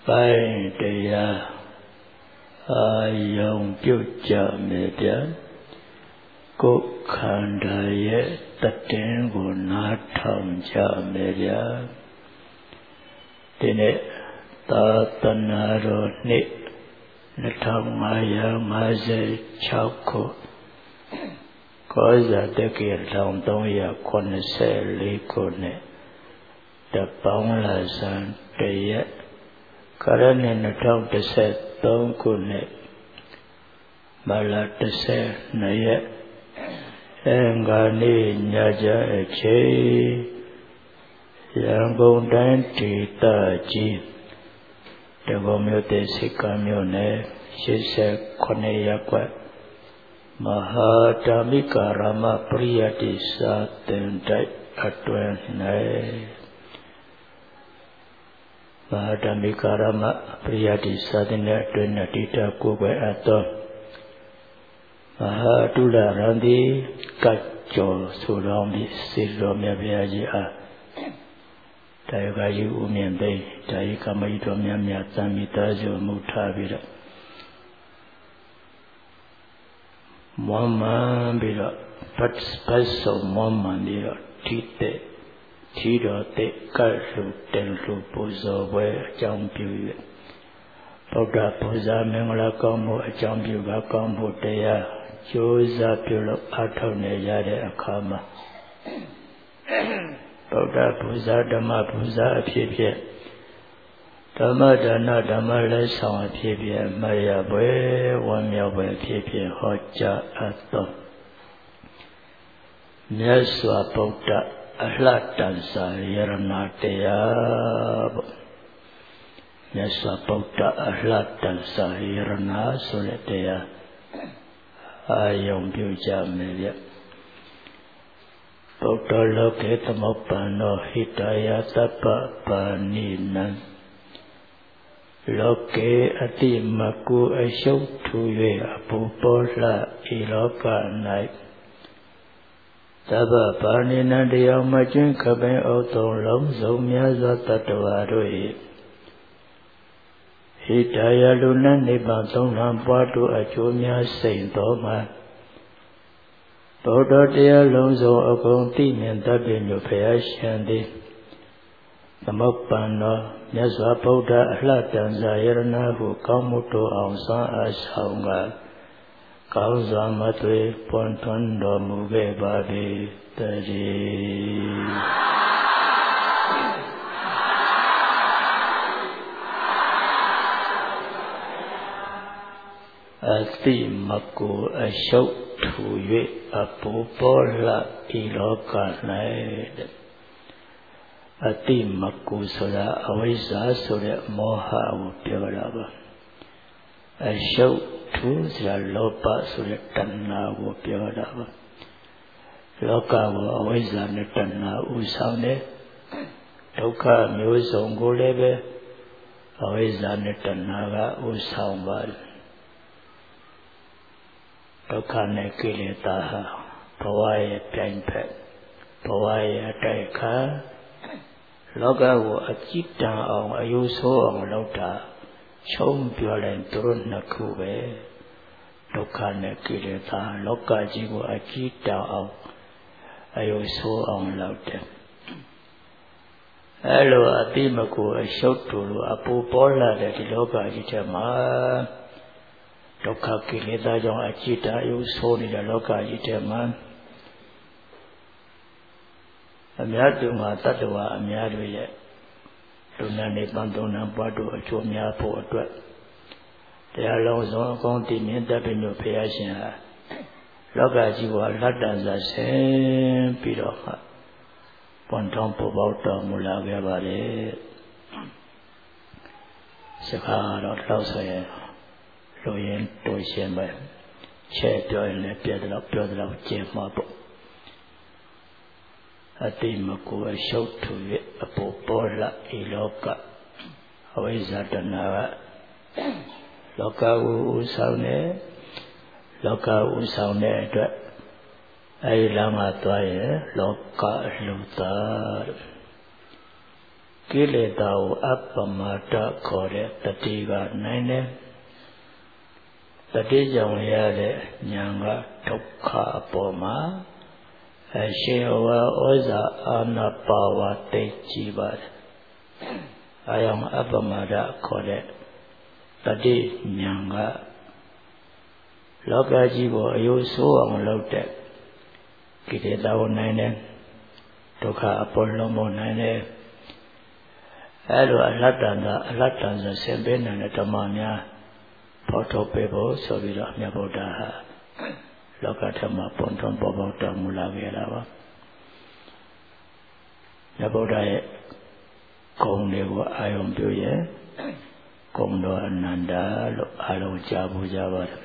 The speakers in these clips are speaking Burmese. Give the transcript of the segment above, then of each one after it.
ပိုင်းတရားအာယုံပြုကြမယ်ဗျာကိုယ်ခန္ဓာရဲ့တည်င်းကိုနားထောင်ကြမယ်ဗျာဒီနေ့သာသနာတော်နှစ်2556ခုကောဇာတက္ကရာ1384ခုနှစ်တပေါင်းလဆန်းတရက်ကရဏ2013ခုနှစ်မလ12ရက်အင်္ဂါနေ့ညကြအချိန်ရန်ကုန်တိုင်းဒေသကြီးတဘောမြို့တေစိကမြို့နယ်89ရပ်ကွက်မဟာဓမ္မိကာရမပရိယတိစာသင်တိုက်အတွင်း၌မဟာဓမ္မိကာရမပရိယတိစာသင်တိုက်အတွင်း၌တိတာကိုယ်ွယ်အပ်သောမဟာတုလရံတိကတ်ကျော်ဆိုတော်မူစေတော်မြတ်ဗျာကြီးအားတာယကယူဦးမြင့်သိတာယကမကြီးတော်များများသံမိသားစုမှုထားပြီးတော့မွမ်းမံပြီးတော့ပတ်စုံမွမ်းမံပြီးတော့ထိတဲ့ထီတော်တဲ့ကတ်လူတင်လူပူဇော်ပွဲအကြောင်းပြု၍ဗုဒ္ဓပူဇာမင်္ဂလာကောင်းမှုအကြောင်းပြုပါကောင်းမှုတရားကျိုးစားပြုလို့အထောက်နေရတဲ့အခါမှာဗုဒ္ဓပူဇာဓမ္မပူဇာအဖြစ်ဖြင့်ဓမ္မဒါနဓမ္မလက်ဆောင်အဖြစ်ဖြင့်မရပွဲဝမ်းမြောက်ပွဲအဖြစ်ဖြင့်ဟောကြားအပ်သောမြတ်စွာဘုရားအလှတန်စာယရဏတရားပေါ့မြတ်စွာဘုရားအလှတန်စာယရဏဆိုတဲ့တရားအာယုံပြုကြမယ်ဗျဗုဒ္ဓလောကေသမုပ္ပန္နောဟိတယသဗ္ဗပါဏိနံလောကေအတိမကုအရှုပ်ထူ၍အပူပေါ်လှဤလောက၌သဗ္ဗပါဏိနံတရားမကျွင်းခပင်ဩသုံးလုံးစုံများစွာတတ္တဝါတို့၏ဟိတယလူနနိဗ္ဗာန်သုံးလံပွားတို့အကျိုးများစိန်တော်မှာဗုဒ္ဓတရားလုံးစုံအကုန်သိမြင်တတ်ပြီလို့ဘုရားရှင်သည်သမုပ္ပန္နောမြတ်စွာဘုရားအလှတန်စာယရဏဟုကောင်းမှုတို့အောင်စွမ်းအားဆောင်ကကောင်းစွာမသွေပွန်ထွန်းတော်မူခဲ့ပါသည်တည်းအတိမကိုအရှုပ်ထူ၍အပူပေါ်လှဤလောက၌အတိမကိုဆိုတာအဝိဇ္ဇာဆိုတဲ့မောဟကိုပြောတာပါအရှုပ်ထူဆိုတာလောဘဆိုတဲ့တဏှာကိုပြောတာပါလောကကိုအဝိဇ္ဇာနဲ့တဏှာဥဆောင်တယ်ဒုက္ခမျိုးစုံကိုလည်းပဲအဝိဇ္ဇာနဲ့တဏှာကဥဆောင်ပါတယ်ဒုက္ခနဲ့ကိလေသာဟာဘဝရဲ့ပြိုင်ဖက်ဘဝရဲ့အတိုက်ခါလောကကိုအကြည့်တန်အောင်အယူဆိုးအောင်လုပ်တာချုံပြောလိုက်သူတို့နှစ်ခုပဲဒုက္ခနဲ့ကိလေသာလောကကြီးကိုအကြည့်တန်အောင်အယူဆိုးအောင်လုပ်တယ်အဲလိုအတိမကိုအရှုပ်တူလို့အပူပေါ်လာတဲ့ဒီလောကကြီးထဲမှာဒုက္ခကိလေသာကြောင့်အจิตအယုဆိုးနေတဲ့လောကကြီးထဲမှာအများသူမှာတတ္တဝါအများတွေရဲ့လူနာနေပန်းသုံးနာပွားတို့အကျိုးများဖို့အတွက်တရားလုံးစုံအကုန်တည်မြဲတတ်ပြီလို့ဘုရားရှင်ဟာလောကကြီးကိုလက်တန်စာဆင်းပြီးတော့မှပွန်ထောင်းပေါ်ပေါက်တော်မူလာခဲ့ပါတယ်စကားတော့လောက်ဆိုရင်လူရင်တို့ရှင်ပဲချဲ့ပြောရင်လည်းပြောတော့ကျင်းမှာပေါ့အတိမကိုအရှုပ်ထူ၍အပူပေါ်လှဤလောကအဝိဇ္ဇာတဏှာကလောကကိုဥဆောင်တယ်လောကဥဆောင်တဲ့အတွက်အဲဒီလမ်းမှာသွားရင်လောကအလှူသားကိလေသာကိုအပ္ပမတ္တခေါ်တဲ့တတိကနိုင်တယ်တတိကြောင့်ရတဲ့ဉာဏ်ကဒုက္ခအပေါ်မှာအရှင်ဝါဩဇာအာနာပါဝါသိကြည်ပါတယ်အာယံအပ္ပမတ္တခေါ်တဲ့တတိဉာဏ်ကလောကကြီးကိုအယုဆိုးအောင်လုပ်တဲ့ကိလေသာကိုနိုင်တယ်ဒုက္ခအပေါ်လုံးမနိုင်တယ်အဲ့လိုအလတ္တန်ဆိုဆင်ပေးနိုင်တဲ့ဓမ္မများဖော်ထုတ်ပေးဖို့ဆိုပြီးတော့မြတ်ဗုဒ္ဓဟာလောကဓမ္မပွန်ထွန်းပေါ်ပေါက်တော်မူလာခဲ့တာပါမြတ်ဗုဒ္ဓရဲ့ဂုဏ်တွေကိုအာရုံပြုရဲ့ဂုဏ်တော်အနန္တလို့အားလုံးကြားဖို့ကြပါတယ်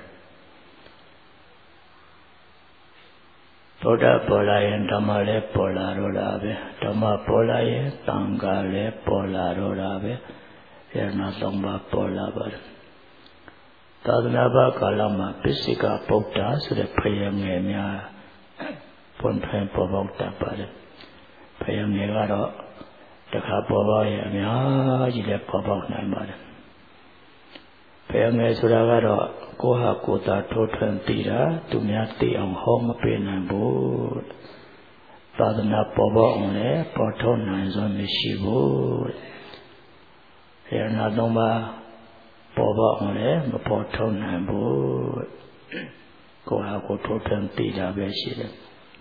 ဗုဒ္ဓပေါ်လာရင်ဓမ္မလည်းပေါ်လာတော့တာပဲဓမ္မပေါ်လာရင်သံဃာလည်းပေါ်လာတော့တာပဲယရဏသုံးပါးပေါ်လာပါတယ်သာသနာ့ဘာကာလမှာပစ္စည်းကဗုဒ္ဓဆိုတဲ့ဖယံငယ်များပွန်ထွန်းပေါ်ပေါက်တတ်ပါတယ်ဖယံငယ်ကတော့တခါပေါ်ပေါက်ရအများကြီးလည်းပေါ်ပေါက်နိုင်ပါတယ်ဖယံငယ်ဆိုတာကတော့ကိုဟာကိုယ်သာထိုးထွင်းသိတာသူများသိအောင်ဟောမပေးနိုင်ဘူးသာသနာပေါ်ပေါက်အောင်လည်းပေါ်ထုတ်နိုင်စွမ်းမရှိဘူးယရဏသုံးပါးပေါ်ပေါက်အောင်လည်းမပေါ်ထုတ်နိုင်ဘူးကိုဟာကိုယ်ထိုးထွင်းသိတာပဲရှိတယ်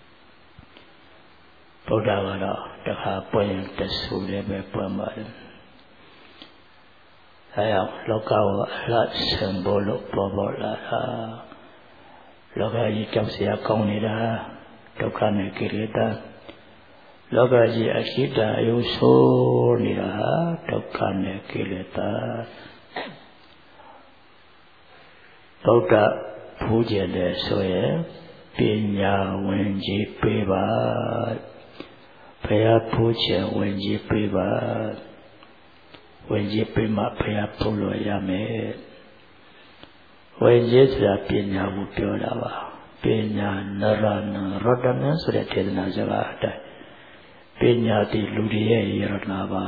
ဗုဒ္ဓကတော့တခါပွင့်ရင်တဆူလည်းပဲပွင့်ပါတယ်အဲကြောင့်လောကကိုအလှဆင်ဖို့လို့ပေါ်ပေါ်လာတာလောကကြီးကြောက်စရာကောင်းနေတာဒုက္ခနဲ့ကိလေသာလောကကြီးအရှိတအယုဆိုးနေတာဒုက္ခနဲ့ကိလေသာဗုဒ္ဓဖူးကျင်တယ်ဆိုရင်ပညာဝင်ကြီးပေးပါဘုရားဖူးကျင်ဝင်ကြီးပေးပါဝင်ကြီးပေးမှဘုရားဖူးလို့ရမယ်ဝင်ကြီးဆိုတာပညာကိုပြောတာပါပညာနရဏရတနာဆိုတဲ့ထေသနာစကားအတိုင်းပညာသည်လူတွေရဲ့ယရဏပါ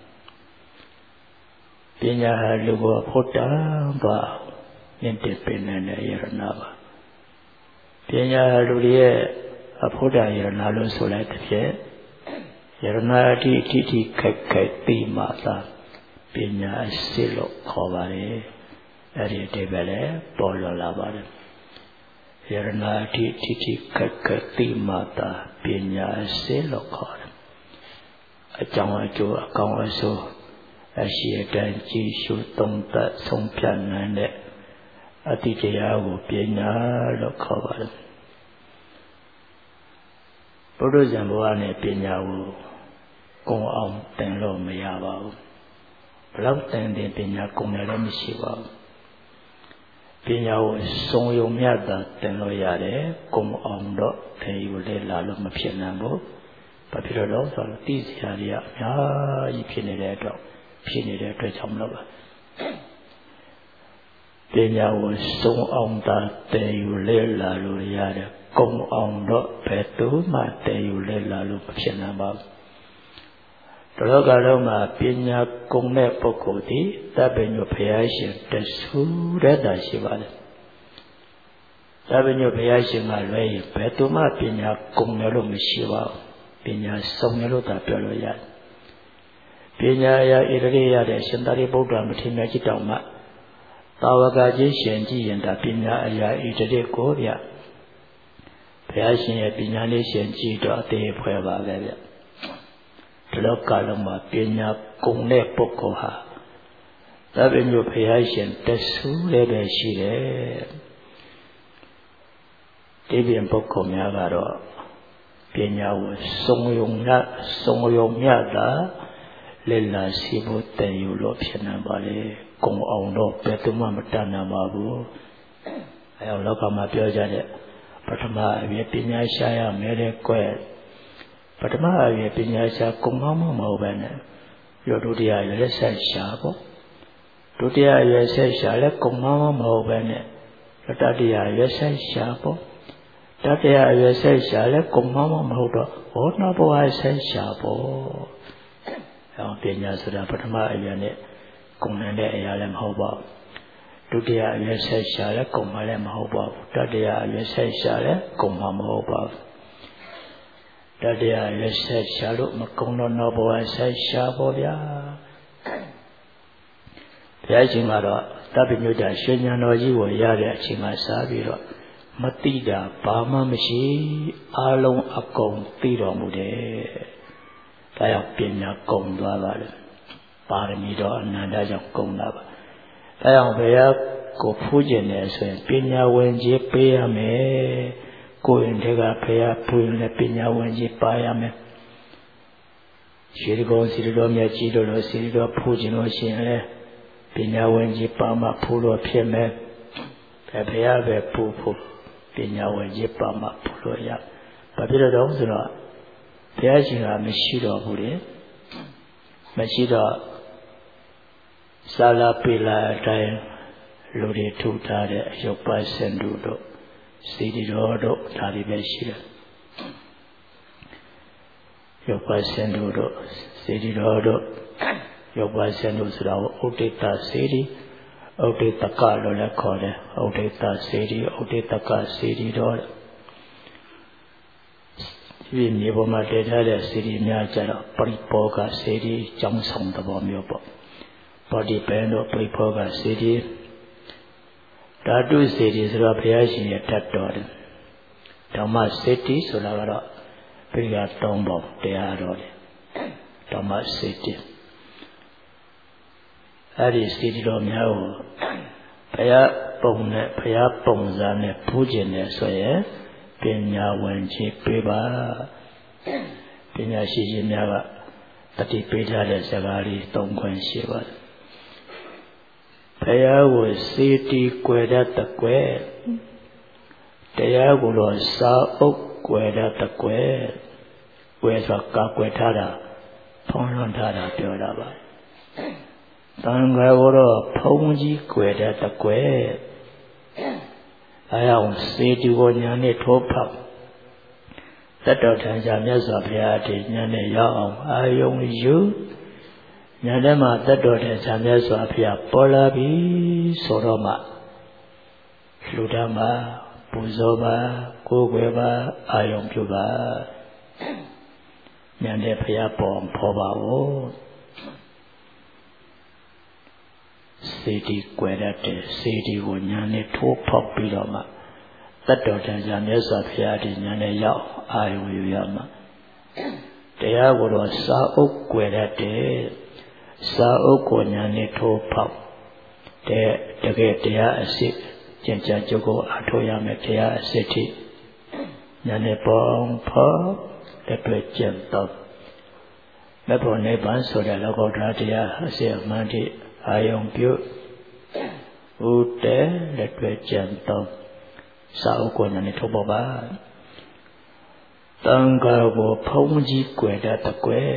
ပညာဟာလူကိုဖို့တန်းသွားမြင့်တက်ပင်တဲ့ယရဏပါပညာဟာလူတွေရဲ့အဖို့တယရဏလို့ဆိုလိုက်တဲ့ဖြင့်ယရဏအတိအထိခိုက်ခိုက်ပြီးမှသာပညာအစစ်လို့ခေါ်ပါတယ်အဲ့ဒီအတိပ္ပယ်လည်းပေါ်လွန်လာပါတယ်ယရဏအတိအထိခိုက်ခိုက်ပြီးမှသာပညာအစစ်လို့ခေါ်တယ်အကြောင်းအကျိုးအကောင်းအဆိုးအရှိအတိုင်းကြည့်ရှုသုံးသပ်ဆုံးဖြတ်နိုင်တဲ့အတိတရားကိုပညာလို့ခေါ်ပါတယ်ဘုဒ္ဓဇံဘဝနဲ့ပညာကိုကုံအောင်သင်လို့မရပါဘူးဘလောက်သင်တဲ့ပညာကုံတယ်လည်းမရှိပါဘူးပညာကိုစုံယုံမြတ်တာသင်လို့ရတယ်ကုံအောင်တော့သင်ယူလေ့လာလို့မဖြစ်နိုင်ဘူးဘာဖြစ်လို့လဲဆိုတော့သိစရာတွေအများကြီးဖြစ်နေတဲ့အတွက်ကြောင့်မလို့ပါပညာကိုစုံအောင်သာသင်ယူလေ့လာလို့ရတယ်ကုံအောင်တော့ဘယ်သူမှသင်ယူလေ့လာလို့မဖြစ်နိုင်ပါဘူးတလောကလုံးမှာပညာကုံတဲ့ပုဂ္ဂိုလ်ဒီသဗ္ဗညုဘုရားရှင်တဆူတဲ့တာရှိပါလေသဗ္ဗညုဘုရားရှင်ကလွဲရင်ဘယ်သူမှပညာကုံတယ်လို့မရှိပါဘူးပညာစုံတယ်လို့သာပြောလို့ရတယ်ပညာအရာဣတိရတဲ့ရှင်သာရိပုတ္တရာမထေရကြီးတောင်မှသာဝကကြီးရှင်ကြည့်ရင်ဒါပညာအရာဣတိကိုဗျဘုရားရှင်ရဲ့ပညာလေးရှင်ကြည့်တော့အသေးဖွဲပါပဲဗျဒီလောကလုံးမှာပညာကုံတဲ့ပုဂ္ဂိုလ်ဟာသဗ္ဗညုဘုရားရှင်တဆူလည်းပဲရှိတယ်ဒီပြင်ပုဂ္ဂိုလ်များကတော့ပညာကိုစုံယုံမြတ်တာလက်လာစီဖို့တည်ယူလို့ဖြစ်နိုင်ပါလေကုံအောင်တော့ဘယ်သူမှမတတ်နိုင်ပါဘူးအဲအောင်လောကမှာပြောကြတဲ့ပထမအပြည့်ပညာရှားရမယ်တဲ့ကွယ်ပထမအပြည့်ပညာရှားကုံမမဟုတ်ပဲနဲ့ပြီးတော့ဒုတိယရွယ်ဆက်ရှားပေါ့ဒုတိယရွယ်ဆက်ရှားလဲကုံမမဟုတ်ပဲနဲ့တတိယရွယ်ဆက်ရှားပေါ့တတိယရွယ်ဆက်ရှားလဲကုံမမဟုတ်တော့ဟောနောက်ဘဝဆက်ရှားပေါ့အောင်ပညာဆိုတာပထမအရွယ်နဲ့ကုန်တဲ့အရာလည်းမဟုတ်ပါဘူးဒုတိယအရွယ်ဆက်ရှာလည်းကုန်မှလည်းမဟုတ်ပါဘူးတတိယအရွယ်ဆက်ရှာလည်းကုန်မှမဟုတ်ပါဘူးတတိယအရွယ်ဆက်ရှာလို့မကုန်တော့နောက်ဘဝဆက်ရှာပေါ့ဗျာဘုရားရှင်ကတော့တပ္ပိညုတ္တရွှေဉာဏ်တော်ကြီးကိုရတဲ့အချိန်မှာစားပြီးတော့မတိတာဘာမှမရှိအလုံးအကုန်သိတော်မူတယ်။ဒါကြောင့်ပညာကုန်သွားပါလေ။ပါရမီတော်အနန္တကြောင့်ကုန်တာပါ။ဒါကြောင့်ဘုရားကိုဖူးကျင်တယ်ဆိုရင်ပညာဝင်ကြီးပေးရမယ်။ကိုယ်ရင်တည်းကဘုရားဖူးရင်လည်းပညာဝင်ကြီးပါရမယ်။ရှိတော်စီတော်မြတ်ကြီးတို့လိုစီတော်ဖူးကျင်လို့ရှိရင်လည်းပညာဝင်ကြီးပါမှဖူးလို့ဖြစ်မယ်။ဘုရားပဲဖူးဖို့ပညာဝင်ကြီးပါမှဖူးလို့ရ။ဘာဖြစ်လို့တော့ဆိုတော့ဘုရားရှင်ကမရှိတော့ဘူးလေ။မရှိတော့သာလပိလာအတိုင်းလူတွေထုတ်ထားတဲ့အယုတ်ပါစင်တို့စီတီတော်တို့ဒါတွေပဲရှိတယ်။ယုတ်ပါစင်တို့စီတီတော်တို့ယုတ်ပါစင်တို့ဆိုတာကိုဥဒိတစေတီဥဒိတကလို့လည်းခေါ်တယ်ဥဒိတစေတီဥဒိတကစေတီတော်ဒီမြေပေါ်မှာတည်ထားတဲ့စေတီများကြတော့ပရိပောကစေတီကျောင်းဆောင်သဘောမျိုးပေါ့ပါဠိပန်တို့ပရိပောကစေတီဓာတုစေတီဆိုတော့ဘုရားရှင်ရဲ့တတ်တော်တယ်ဓမ္မစေတီဆိုတာကတော့ဘုရား၃ပုံတရားတော်တယ်ဓမ္မစေတီအဲ့ဒီစေတီတော်များကိုဘုရားပုံနဲ့ဘုရားပုံစံနဲ့ဖူးကျင်တယ်ဆိုရင်ပညာဝင်ကြီးပေးပါပညာရှိကြီးများကတတိပေးထားတဲ့စကားလေး၃ခွင့်ရှိပါတယ်ဘုရားကိုစေတီကွယ်တတ်တဲ့ကွယ်တရားကိုတော့စာအုပ်ကွယ်တတ်တဲ့ကွယ်ကွယ်ဆိုကာကွယ်ထားတာဖုံးလွှမ်းထားတာပြောတာပါတန်ခါကိုတော့ဖုံးကြီးကွယ်တတ်တဲ့ကွယ်အဲအောင်စေတီကိုညာနဲ့ထိုးဖောက်တတ်တော်ထံကြမြတ်စွာဘုရားတည်ညာနဲ့ရောက်အောင်အာယုံယူညာထဲမှာတတ်တော်ထံကြမြတ်စွာဘုရားပေါ်လာပြီဆိုတော့မှလူဓမ္မပူဇော်ပါကိုးကွယ်ပါအာယုံပြုပါညာတဲ့ဘုရားပေါ်ဖော်ပါဦးစေတီကွယ်တတ်တဲ့စေတီကိုညာနဲ့ထိုးဖောက်ပြီးတော့မှတတ်တော်ထံကြမြတ်စွာဘုရားဒီညာနဲ့ရောက်အာယုံယူရမှာတရားကိုတော့စာအုပ်ကွယ်တတ်တဲ့စာအုပ်ကိုညာနဲ့ထိုးဖောက်တဲ့တကယ်တရားအစစ်ကျင့်ကြံကြုတ်ကိုအထောက်ရမယ်တရားအစစ်ထိညာနဲ့ပေါ်ဖောက်တဲ့ပြကျင့်တော့မဖို့နိဗ္ဗာန်ဆိုတဲ့လောကုတ္တရာတရားအစစ်အမှန်ထိအာယုံပြုဥတေလက်တွေ့ကြံတော့စာအုပ်ကိုညာနဲ့ထုတ်ပေါ်ပါတန်ခါကိုဖုံးကြီးကွယ်တတ်တဲ့ကွယ်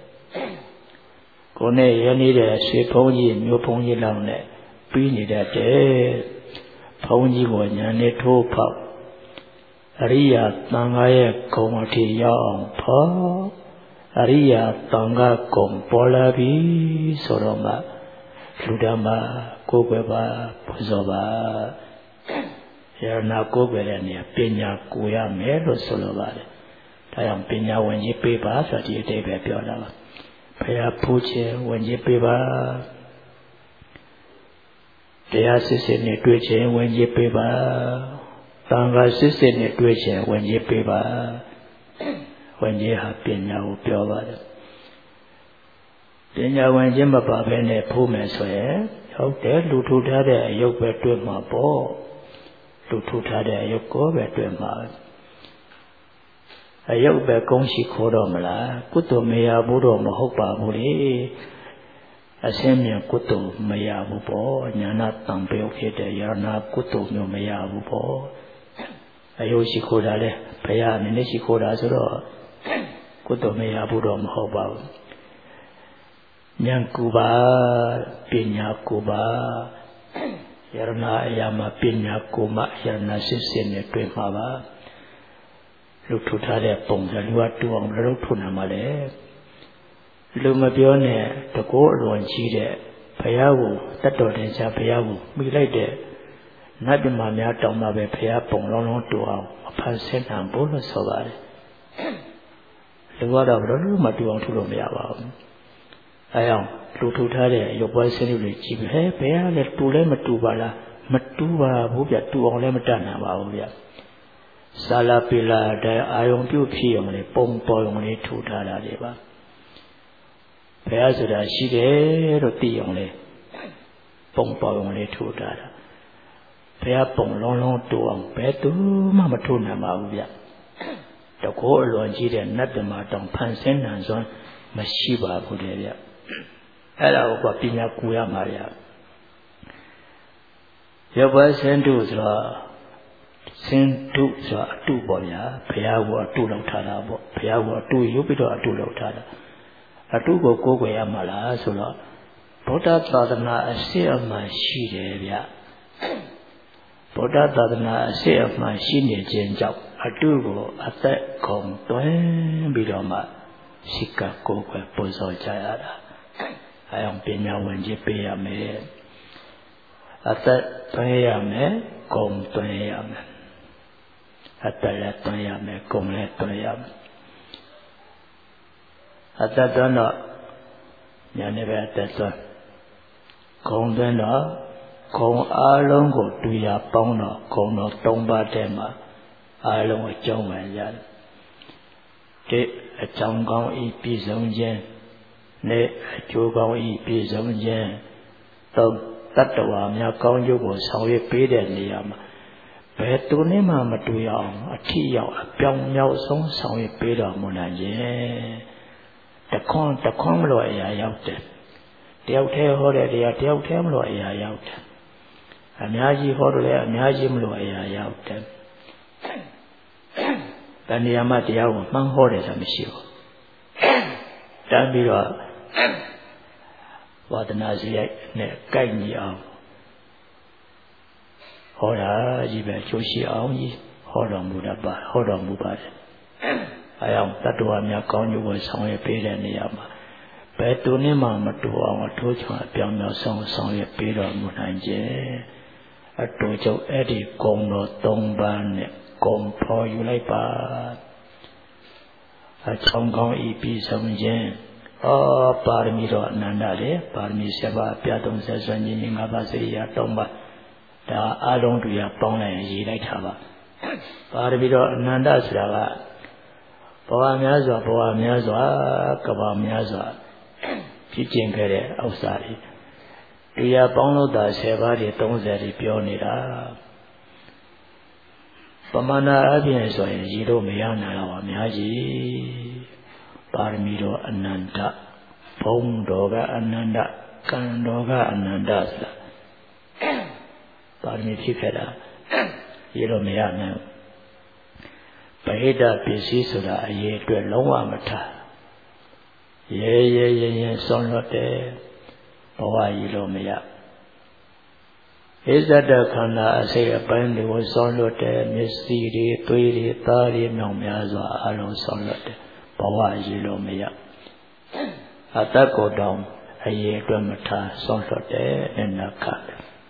ကိုနဲ့ရနေတဲ့ဆွေဖုံးကြီးမျိုးဖုံးကြီးလောက်နဲ့ပြီးနေတတ်တယ်ဖုံးကြီးကိုညာနဲ့ထိုးဖောက်အရိယာတန်ခါရဲ့ဂုံအထိရောက်အောင်ဖောက်အရိယာတန်ခါဂုံပေါ်လာပြီဆိုတော့မှလူဓမ္မကိုယ်ွယ်ပါပူဇော်ပါယရနာကိုယ်ွယ်တဲ့နေရာပညာကိုရမယ်လို့ဆိုလိုပါတယ်ဒါကြောင့်ပညာဝင်ကြီးပေးပါဆိုဒီအတိတ်ပဲပြောတာပါဘုရားဖူးခြင်းဝင်ကြီးပေးပါတရားစစ်စစ်နဲ့တွေ့ခြင်းဝင်ကြီးပေးပါသံဃာစစ်စစ်နဲ့တွေ့ခြင်းဝင်ကြီးပေးပါဝင်ကြီးဟာပညာကိုပြောပါတယ်ပညာဝင်ခြင်းမပါဘဲနဲ့ဖူးမယ်ဆိုရင်ဟုတ်တယ်လူထူထားတဲ့အယုတ်ပဲတွေ့မှာပေါ့လူထူထားတဲ့အယုတ်ကိုပဲတွေ့မှာအယုတ်ပဲကုန်းရှိခိုးတော့မလားကုသိုလ်မရဘူးတော့မဟုတ်ပါဘူးလေအစင်းမြင်ကုသိုလ်မရဘူးပေါ့ညာနာတံပေဖြစ်တဲ့ယရနာကုသိုလ်မျိုးမရဘူးပေါ့အယုတ်ရှိခိုးတာလေဘုရားနည်းနည်းရှိခိုးတာဆိုတော့ကုသိုလ်မရဘူးတော့မဟုတ်ပါဘူးဉာဏ်ကူပါပညာကူပါယရနာအရာမှာပညာကူမှယရနာစစ်စစ်နဲ့တွေ့မှာပါလူထူထားတဲ့ပုံစံလူကတူအောင်လုပ်ထုနိုင်မှာလေလူမပြောနဲ့တကောအလွန်ကြီးတဲ့ဘုရားကိုတတ်တော်တဲ့ချာဘုရားကိုမိလိုက်တဲ့နတ်ပြမများတောင်းမှပဲဘုရားပုံလုံးလုံးတူအောင်မဖန်ဆင်းနိုင်ဘူးလို့ဆိုပါတယ်လူကတော့ဘယ်လိုမှတူအောင်ထူလို့မရပါဘူးအဲအောင်လူထူထားတဲ့ရုပ်ပွဲစင်းတွေကြည့်ပြီးဘယ်ကလဲတူလဲမတူပါလားမတူပါဘူးဗျတူအောင်လည်းမတတ်နိုင်ပါဘူးဗျစာလာပီလာတဲ့အာယုံပြုတ်ဖြစ်အောင်လေပုံပေါ်အောင်လေးထူထားတာတွေပါဘုရားဆိုတာရှိတယ်လို့သိအောင်လေပုံပေါ်အောင်လေးထူထားတာဘုရားပုံလုံးလုံးတူအောင်ဘယ်သူမှမထူနိုင်ပါဘူးဗျတကောအလွန်ကြီးတဲ့နတ်တမတောင်ဖန်ဆင်းနိုင်စွမ်းမရှိပါဘူးတဲ့ဗျအဲ့ဒါကိုပညာကူရမှာဗျရုပ်ပွဲစင်တုဆိုတော့စင်တုဆိုတာအတုပေါ့ဗျာဘုရားကအတုလောက်ထားတာပေါ့ဘုရားကအတုရုပ်ပြီးတော့အတုလောက်ထားတာအတုကိုကိုးကွယ်ရမှာလားဆိုတော့ဗုဒ္ဓသာသနာအစစ်အမှန်ရှိတယ်ဗျဗုဒ္ဓသာသနာအစစ်အမှန်ရှိနေခြင်းကြောင့်အတုကိုအသက်ကုန်သွင်းပြီးတော့မှရှိကကိုးကွယ်ပူဇော်ကြရတာအဲအောင်ပညာဝင်ကြီးပေးရမယ်အသက်သွင်းရမယ်ဂုံသွင်းရမယ်အသက်လည်းသွင်းရမယ်ဂုံလည်းသွင်းရမယ်အသက်သွင်းတော့ညာနေပဲအသက်သွင်းဂုံသွင်းတော့ဂုံအားလုံးကိုတူရပေါင်းတော့ဂုံတော်၃ပါးတည်းမှာအားလုံးအကြောင်းပဲရတယ်ဒီအကြောင်းကောင်းဤပြည့်စုံခြင်းနဲ့အကျိုးကောင်းဤပြည့်စုံခြင်းသုံးတတ္တဝါများကောင်းကျိုးကိုဆောင်ရွက်ပေးတဲ့နေရာမှာဘယ်သူနဲ့မှမတူရအောင်အထီးရောက်အပြောင်းမြောက်ဆုံးဆောင်ရွက်ပေးတော်မူနိုင်ခြင်းတခွန်းမလို့အရာရောက်တယ်တယောက်တည်းဟောတဲ့တရားတယောက်တည်းမလို့အရာရောက်တယ်အများကြီးဟောတယ်အများကြီးမလို့အရာရောက်တယ်တဏှာမှတရားကိုမှန်းဟောတယ်ဆိုတာမရှိဘူးတန်းပြီးတော့ဝါဒနာစရိုက်နဲ့ကိုက်ညီအောင်ဟောတာကြီးပဲကျိုးရှိအောင်ကြီးဟောတော်မူပါတယ်အဲအောင်တတ္တဝါများကောင်းကျိုးကိုဆောင်ရွက်ပေးတဲ့နေရာမှာဘယ်သူနဲ့မှမတူအောင်အထိုးချောအပြောင်းပြောင်းဆောင်ရွက်ပေးတော်မူနိုင်ခြင်းအတူချုပ်အဲ့ဒီဂုဏ်တော်၃ပါးနဲ့ဂုဏ်ဖော်ယူလိုက်ပါအချောင်းကောင်းဤပြီးဆုံးခြင်းပါရမီတော်အနန္တလေပါရမီ7ပါးပြ30ဆွမ်းခြင်း5ပါးစေရ3ပါးဒါအလုံးတူရပေါင်းလိုက်ရင်ရေးလိုက်တာပါပါရမီတော်အနန္တဆိုတာကဘဝများစွာကဘာများစွာဖြစ်ကျင်ခဲ့တဲ့ဥစ္စာတွေတူရပေါင်းလို့တာ10ပါးတွေ30တွေပြောနေတာပမာဏအပြင်ဆိုရင်ရည်လို့မရနိုင်တော့အများကြီးပါရမီတော်အနန္တဘုံတော်ကအနန္တကံတော်ကအနန္တဆိုတာပါရမီဖြစ်ခဲ့တာရည်လို့မရနိုင်ဗဟိတပစ္စည်းဆိုတာအရေးအတွက်လုံးဝမထားရဲဆွန်လွတ်တယ်ဘဝရည်လို့မရဣဇဒခန္ဓာအစိတ်အပိုင်းတွေကိုဆွန်လွတ်တယ်မျက်စိတွေသွေးတွေသားတွေမြောင်များစွာအလုံးဆွန်လွတ်တယ်ဘဝရည်လို့မရအတ္တကိုတောင်အရေးအတွက်မထားဆွန်လွတ်တယ်အနခတ်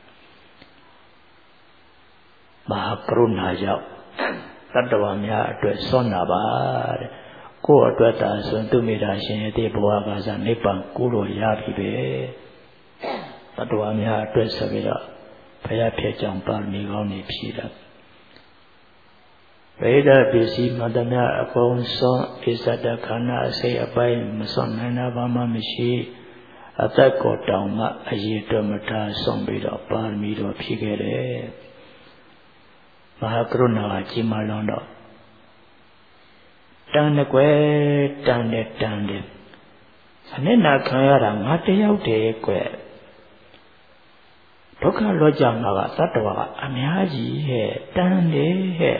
မဟာကရုဏာကြောင့်တတ္တဝါများအတွက်ဆွမ်းနာပါတဲ့ကိုယ့်အတွက်သာဆိုသူမိတာရှင်ရဲ့ဒီဘဝကစားနိဗ္ဗာန်ကိုလို့ရပြီပဲတတ္တဝါများအတွက်ဆိုပြီးတော့ဘုရားဖြစ်ကြောင်းပါရမီကောင်းနေဖြည့်တာဗေဒပစ္စည်းမတ္တမြအကုန်စွန့်ဣဇဒခန္ဓာအစိတ်အပိုင်းမစွန့်နိုင်တာဘာမှမရှိအသက်ကိုတောင်မှအရေးတော်မထားစွန့်ပြီးတော့ပါရမီတော်ဖြည့်ခဲ့တယ်မဟာကရုဏာကြီးမားလွန်းတော့တန်တဲ့ကွယ်တန်အနစ်နာခံရတာငါတယောက်တည်းကွယ်ဒုက္ခလောကြမှာကသတ္တဝါကအများကြီးဟဲ့တန်တယ်ဟဲ့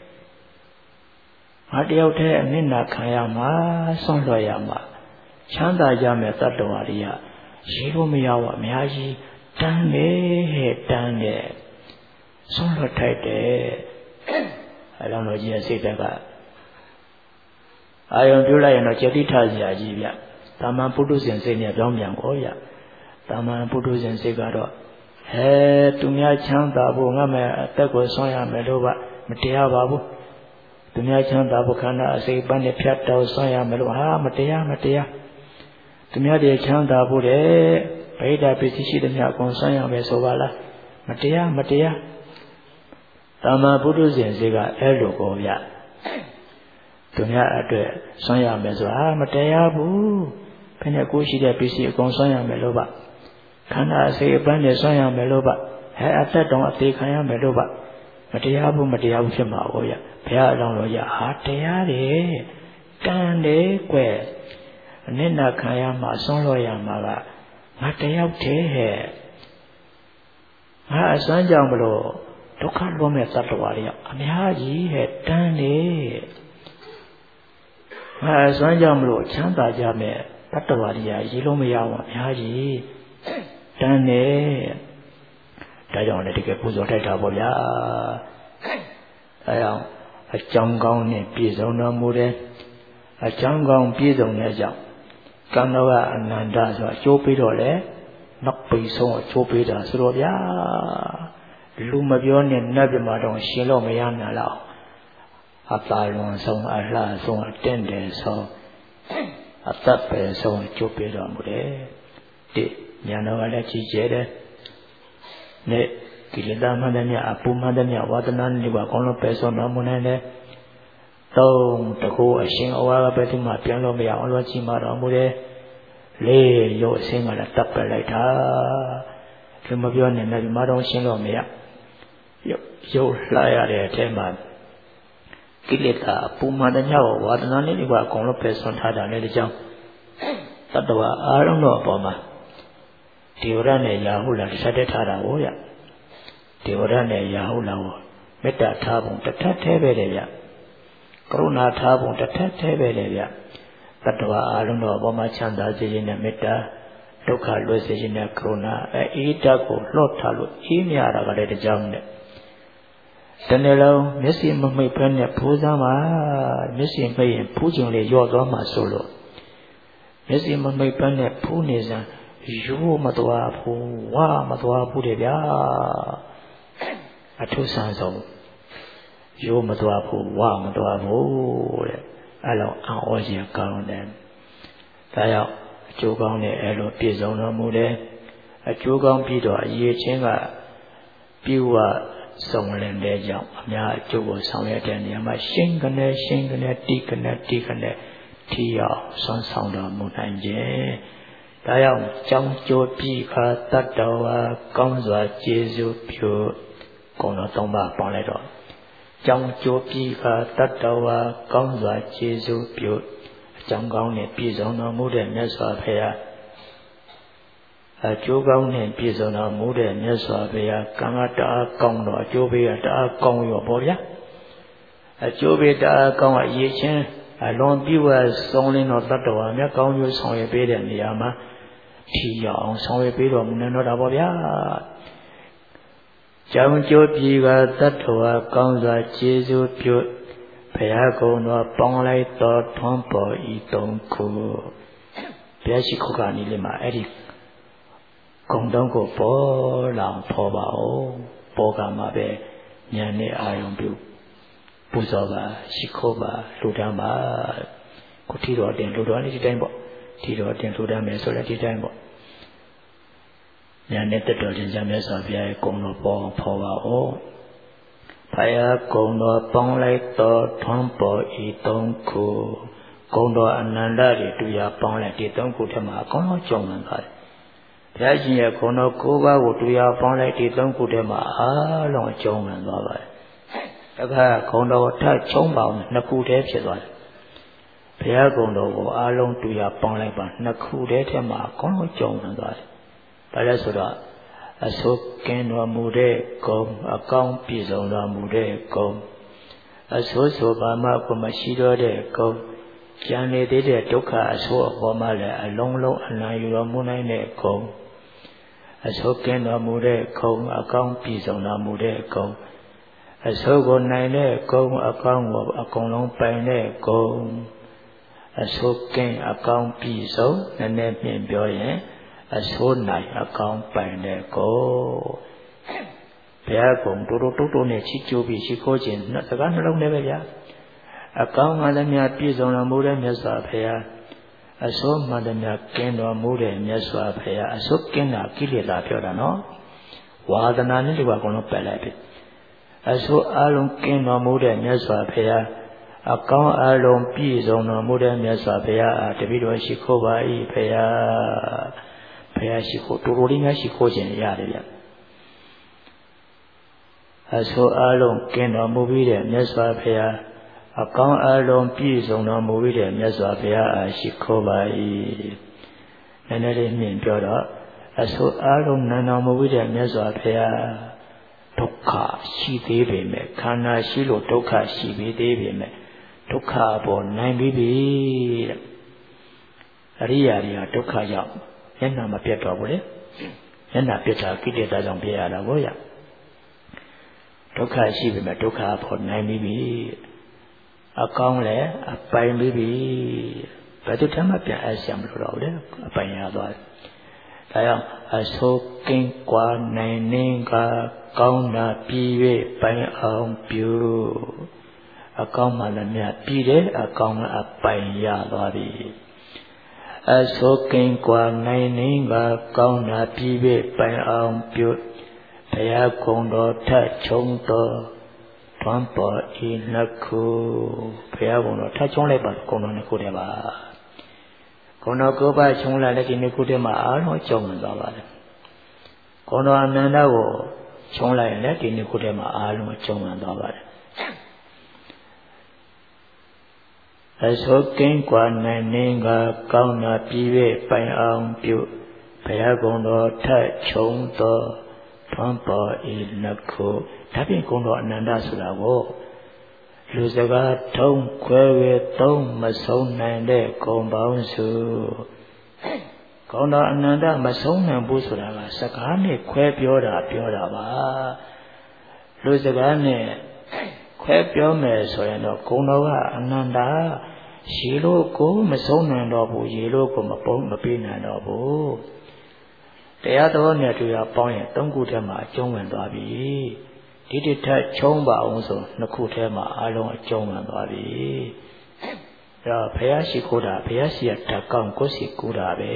ငါတယောက်တည်းအနစ်နာခံရမှာဆွန့်လွတ်ရမှာချမ်းသာကြမဲ့သတ္တဝါတွေကရေလို့မရဘူးအများကြီးတန်တယ်ဟဲ့တန်တယ်ဆွန့်လွတ်ထိုက်တယ်အဲလောင်းတော်ကြီးရဲ့စိတ်ဓာတ်ကအာယုံပြုလိုက်ရင်တော့ကြတိထစရာကြီးဗျတာမန်ပုထုဇဉ်စိတ်နဲ့ပြောင်းပြန်ကိုရတာမန်ပုထုဇဉ်စိတ်ကတော့သူများချမ်းသာဖို့ငါမဲ့အသက်ကိုဆွမ်းရမယ်လို့မတရားပါဘူးသူများချမ်းသာဖို့ခန္ဓာအစိတ်ပန်းနဲ့ဖြတ်တော်ဆွမ်းရမယ်လို့မတရားသူများတွေချမ်းသာဖို့တဲ့ဗိဓာပစ္စည်းရှိသမျှအကုန်ဆွမ်းရမယ်ဆိုပါလားမတရားတာမန်ပုထုဇဉ်စိတ်ကအဲ့လိုကိုဗျသူများအတွက်ဆွမ်းရမယ်ဆိုတာမတရားဘူးဘယ်နဲ့ကိုရှိတဲ့ပစ္စည်းအကုန်ဆွမ်းရမယ်လို့ခန္ဓာအစိတ်အပန်းနဲ့ဆွမ်းရမယ်လို့အသက်တောင်အသေးခံရမယ်လို့မတရားဘူးဖြစ်မှာကိုရဘုရားအလောင်းတော်ရတရားတယ်ကံတယ်ကွအနစ်နာခံရမှာဆွမ်းလို့ရမှာကငါတယောက်တည်းငါအစွမ်းကြောင့်မလို့ဒုက္ခလွန်မဲ့သတ္တဝါတွေအများကြီးတန်းတယ်ငါအစွမ်းကြောင့်မလို့ချမ်းသာကြမဲ့တတ္တဝါတွေရေလုံးမရအောင်အများကြီးတန်းတယ်ဒါကြောင့်လည်းတကယ်ပူဇော်ထိုက်တာပေါ့ဗျာအဲအောင်အကြောင်းကောင်းနဲ့ပြည့်စုံတော်မူတယ်အကြောင်းကောင်းပြည့်စုံတဲ့အကြောင်းကံတော်ကအနန္တဆိုအကျိုးပေးတော့လေနောက်ပိဆုံးအကျိုးပေးတာဆိုတော့ဗျာလူမပြောနဲ့နတ်ပြမတော့ရှင်လို့မရနိုင်တော့အသာလွန်ဆုံးအလှဆုံးအတင့်တယ်ဆုံးအသက်ပဲဆုံးအကျိုးပေးတော်မူတယ်တိညာတော်ကလည်းကြည်ကျဲတယ်နဲ့ကိလေသာမှန်တဲ့မြတ်အပူမှန်တဲ့မြတ်ဝါဒနာနဲ့ကောင်းလို့ပဲဆုံးတော်မူနိုင်တယ်သုံးတကူအရှင်အဝါကပဲဒီမှာပြန်လို့မရအောင်လို့ကြီးမာတော်မူတယ်လေးရုပ်အစင်းကလည်းတပ်ပက်လိုက်တာဒီမပြောနဲ့ဒီမှာတော့ရှင်းလို့မရရုပ်လှရတဲ့အထဲမှာကိလေသာအပူမှန်တဲ့မြတ်ဝါဒနာနဲ့ဒီကအကုန်လုံးပဲဆုံးထားတာလည်းဒီကြောင့်တတ္တဝါအားလုံးတော့အပေါ်မှာဒေဝရနဲ့ရာဟုလာဆက်တက်ထားတာကိုရဒေဝရနဲ့ရာဟုလာကိုမေတ္တာထားပုံတစ်ထပ်သေးပဲလေဗျကရုဏာထားပုံတစ်ထပ်သေးပဲလေဗျတတ္တဝါအားလုံးတော့အပေါ်မှာချမ်းသာစေခြင်းနဲ့မေတ္တာဒုက္ခလွတ်စေခြင်းနဲ့ကရုဏာအေးဓာတ်ကိုလှော့ထားလို့အေးမြတာကလည်းတကြောင်နဲ့တနေ့လုံးမျက်စိမမိတ်ဖက်နဲ့ဖူးစားမှာမျက်စိမိတ်ရင်ဖူးကျုံလေးရော့သွားမှာဆိုလို့မျက်စိမမိတ်ဖက်နဲ့ဖူးနေစမ်းရိုးမသွားဘူးဝါမသွားဘူးတဲ့ဗျာအထုဆန်းဆုံးရိုးမသွားဘူးဝါမသွားဘူးတဲ့အဲ့လိုအံ့ဩခြင်းကောင်းတယ်ဒါကြောင့်အကျိုးကောင်းတဲ့အဲ့လိုပြည့်စုံတော်မူတယ်အကျိုးကောင်းပြီးတော့အရေးချင်းကပြုဝစုံလင်တဲ့ကြောင့်အများအကျိုးကိုဆောင်ရတဲ့နေရာမှာရှင်းကနေတိကနေထီအောင်ဆွမ်းဆောင်တော်မူနိုင်ခြင်းဒါကြောင့်ကြောင်းကျိုးပြီးခါတတ္တဝါကောင်းစွာကျေစုပြုကုံတော်၃ပါးပေါင်းလိုက်တော့ကြောင်းကျိုးပြီးခါတတ္တဝါကောင်းစွာကျေစုပြုအကြောင်းကောင်းနဲ့ပြည့်စုံတော်မူတဲ့မြတ်စွာဘုရားအကျိုးကောင်းနဲ့ပြည့်စုံတော်မူတဲ့မြတ်စွာဘုရားကံကတအားကောင်းတော့အကျိုးပေးကတအားကောင်းရောပေါ့ဗျာအကျိုးပေးတအားကောင်းအရေးချင်းအလွန်ပြုဝဲဆုံးလင်းတော်တတ္တဝါမြတ်ကောင်းကျိုးဆောင်ရွက်ပေးတဲ့နေရာမှာထီရအောင်ဆောင်ရွက်ပေးတော်မူနေတော့တာပေါ့ဗျာကြောင်းကျိုးပြည်ကတတ္တဝါကောင်းစွာကျေးဇူးပြုဘုရားကုံတော်ပေါင်းလိုက်တော်ထွန်းပေါ်ဤသုံးခုဘုရားရှိခိုးကနေလေးမှာအဲ့ဒီကုံတော်ကိုပေါ်လောင်ဖော်ပါအောင်ပေါ်ကမှာပဲဉာဏ်နဲ့အာရုံပြုပူဇော်ပါရှိခိုးပါလှူဒန်းပါကိုထီတော်တင်လှူဒန်းနေဒီတိုင်းပေါ့ထီတော်တင်လှူဒန်းမယ်ဆိုလည်းဒီတိုင်းပေါ့ညာနဲ့တတော်တင်ကြမြတ်စွာဘုရားရဲ့ကုံတော်ပေါ်ဖော်ပါအောင်ဘုရားကုံတော်ပေါင်းလိုက်တော်ထွန်းပေါ်ဤသုံးခုကုံတော်အနန္တတွေတူရပေါင်းလိုက်ဒီသုံးခုထက်မှာအကုန်လုံးကြုံနေပါတယ်ဘုရားရှင်ရဲ့ကုံတော်၉ပါးကိုတူရပေါင်းလိုက်ဒီသုံးခုထက်မှာအားလုံးကြုံနေသွားပါတယ်တခါကုံတော်ထချုံးပေါင်းနှစ်ခုတည်းဖြစ်သွားတယ်ဘုရားကုံတော်ကိုအားလုံးတူရပေါင်းလိုက်ပါနှစ်ခုတည်းထက်မှာအကုန်လုံးကြုံနေသွားတယ်ဘာလဲဆိုတော့အစိုးကင်းတော်မူတဲ့ကုံအကောင်းပြည့်စုံတော်မူတဲ့ကုံအစိုးဆိုပါမှကိုမရှိတော့တဲ့ကုံကျန်နေသေးတဲ့ဒုက္ခအစိုးအပေါ်မှာလည်းအလုံးလုံးအနံယူတော်မူနိုင်တဲ့ကုံအစိုးကင်းတော်မူတဲ့ကုံအကောင်းပြည့်စုံတော်မူတဲ့ကုံအစိုးကိုနိုင်တဲ့ကုံအကောင်းကိုအကုန်လုံးပိုင်တဲ့ကုံအစိုးကင်းအကောင်းပြီးဆုံးနည်းနည်းမြင်ပြောရင်အစိုးနိုင်အကောင်းပိုင်တဲ့ကိုဘုရားကုံတိုးတိုးနဲ့ချီကျိုးပြီးရှိခိုးခြင်းစကားနှလုံးနဲ့ပဲဗျာအကောင်းမှလည်းများပြည့်စုံတော်မူတဲ့မြတ်စွာဘုရားအစိုးမှလည်းများကင်းတော်မူတဲ့မြတ်စွာဘုရားအစိုးကင်းတာကိလေသာပြောတာနော်ဝါဒနာနဲ့ဒီကောင်လုံးပယ်လိုက်ပြီအစိုးအလုံးကင်းတော်မူတဲ့မြတ်စွာဘုရားအကောင်းအလုံးပြည့်စုံတော်မူတဲ့မြတ်စွာဘုရားတပည့်တော်ရှိခိုးပါ၏ဘုရားရှိခိုးတူတူလေးများရှိခိုးခြင်းရတယ်ဗျအစိုးအလုံးကင်းတော်မူပြီးတဲ့မြတ်စွာဘုရားအကောင်းအလုံးပြည့်စုံတော်မူပြီးတဲ့မြတ်စွာဘုရားရှိခိုးပါ၏နည်းနည်းလေးမြင်ပြောတော့အစိုးအလုံးနံတော်မူပြီးတဲ့မြတ်စွာဘုရားဒုက္ခရှိသေးပေမဲ့ခန္ဓာရှိလို့ဒုက္ခရှိပြီးသေးပေမဲ့ဒုက္ခပေါ်နိုင်ပြီးပြီတဲ့အရိယာတွေကဒုက္ခကြောင့်မျက်နှာမပြတ်တော့ဘူးလေမျက်နှာပြတ်တာကိလေသာကြောင့်ပြရတာကိုရဒုက္ခရှိပေမဲ့ဒုက္ခပေါ်နိုင်ပြီးပြီအကောင်းလည်းအပိုင်ပြီးပြီဘယ်သူတမှပြန်အဆက်မလို့တော့ဘူးလေအပိုင်ရသွားတယ်ဒါကြောင့်အဆိုးကင်းကွာနိုင်နေကကောင်းတာပြီး၍ပိုင်အောင်ပြုအကောင်းမှလည်းမြတ်ပြီးတယ်အကောင်းအပိုင်ရသွားပြီအဆိုးကင်းကွာနိုင်နေကကောင်းတာပြီး၍ပိုင်အောင်ပြုဘုရားကုံတော်ထချုံတော်ထွန်းပေါ်ဤနှစ်ခုဘုရားကုံတော်ထချုံလိုက်ပါကုံတော်နှစ်ခုတည်းပါကုံတော်ကိုယ်ပါချုံလိုက်တဲ့ဒီနှစ်ခုတည်းမှာအားလုံးကျုံဝင်သွားပါတယ်ကုံတော်အနန္တကိုချုံလိုက်ရင်လည်းဒီနှစ်ခုတည်းမှာအားလုံးကျုံဝင်သွားပါတယ်အစိုးကင်းကွာနိုင်နေကကောင်းတာပြီး၍ပိုင်အောင်ပြုဘုရားကုံတော်ထချုံတော်ထွန်းပေါ်ဤနှစ်ခုဒါပြင်ကုံတော်အနန္တဆိုတာကိုလူစကားထုံးခွဲဝေသုံးမဆုံးနိုင်တဲ့ကုံပေါင်းစုကုံတော်အနန္တမဆုံးနိုင်ဘူးဆိုတာကစကားနဲ့ခွဲပြောတာပါလူစကားနဲ့ခွဲပြောမယ်ဆိုရင်တော့ကုံတော်ကအနန္တရေလို့ကိုမဆုံးနိုင်တော့ဘူးရေလို့ကိုမပေးနိုင်တော့ဘူးတရားတော်နဲ့တွေ့ပေါင်းရင်သုံးခုထဲမှာအကျုံးဝင်သွားပြီဒီတစ်ထက်ချုံးပါအောင်ဆိုနှစ်ခုထဲမှာအလုံးအကျုံးဝင်သွားပြီအဲ့တော့ဘုရားရှိခိုးတာဘုရားရှိရဓာတ်ကောင်းကိုယ်ရှိကူးတာပဲ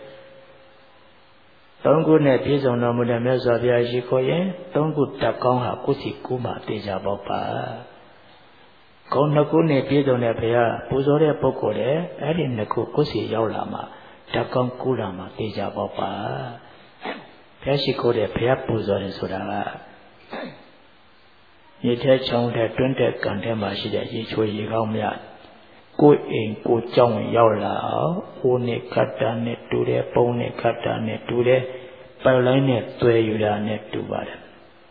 သုံးခုနဲ့ပြည့်စုံတော်မူတဲ့မြတ်စွာဘုရားရှိခိုးရင်သုံးခုဓာတ်ကောင်းဟာကိုယ်ရှိကူးမှတေချာပေါ့ပါကောင်းနှစ်ခုနဲ့ပြည့်စုံတဲ့ဘုရားပူဇော်တဲ့ပုဂ္ဂိုလ်လည်းအဲ့ဒီနှစ်ခုကိုယ်ရှိရောက်လာမှဓာတ်ကောင်းကူးလာမှတေချာပေါ့ပါဘုရားရှိခိုးတဲ့ဘုရားပူဇော်တယ်ဆိုတာကရေထဲချောင်းထဲတွင်းတဲ့ကံထဲမှာရှိတဲ့ရေချိုရေကောင်းများကိုယ်အိမ်ကိုယ်ကြောင်းရောက်လာအောင်အိုးနဲ့ခတ်တာနဲ့တူတယ်ပုံနဲ့ခတ်တာနဲ့တူတယ်ပိုက်လိုင်းနဲ့သွဲယူတာနဲ့တူပါတယ်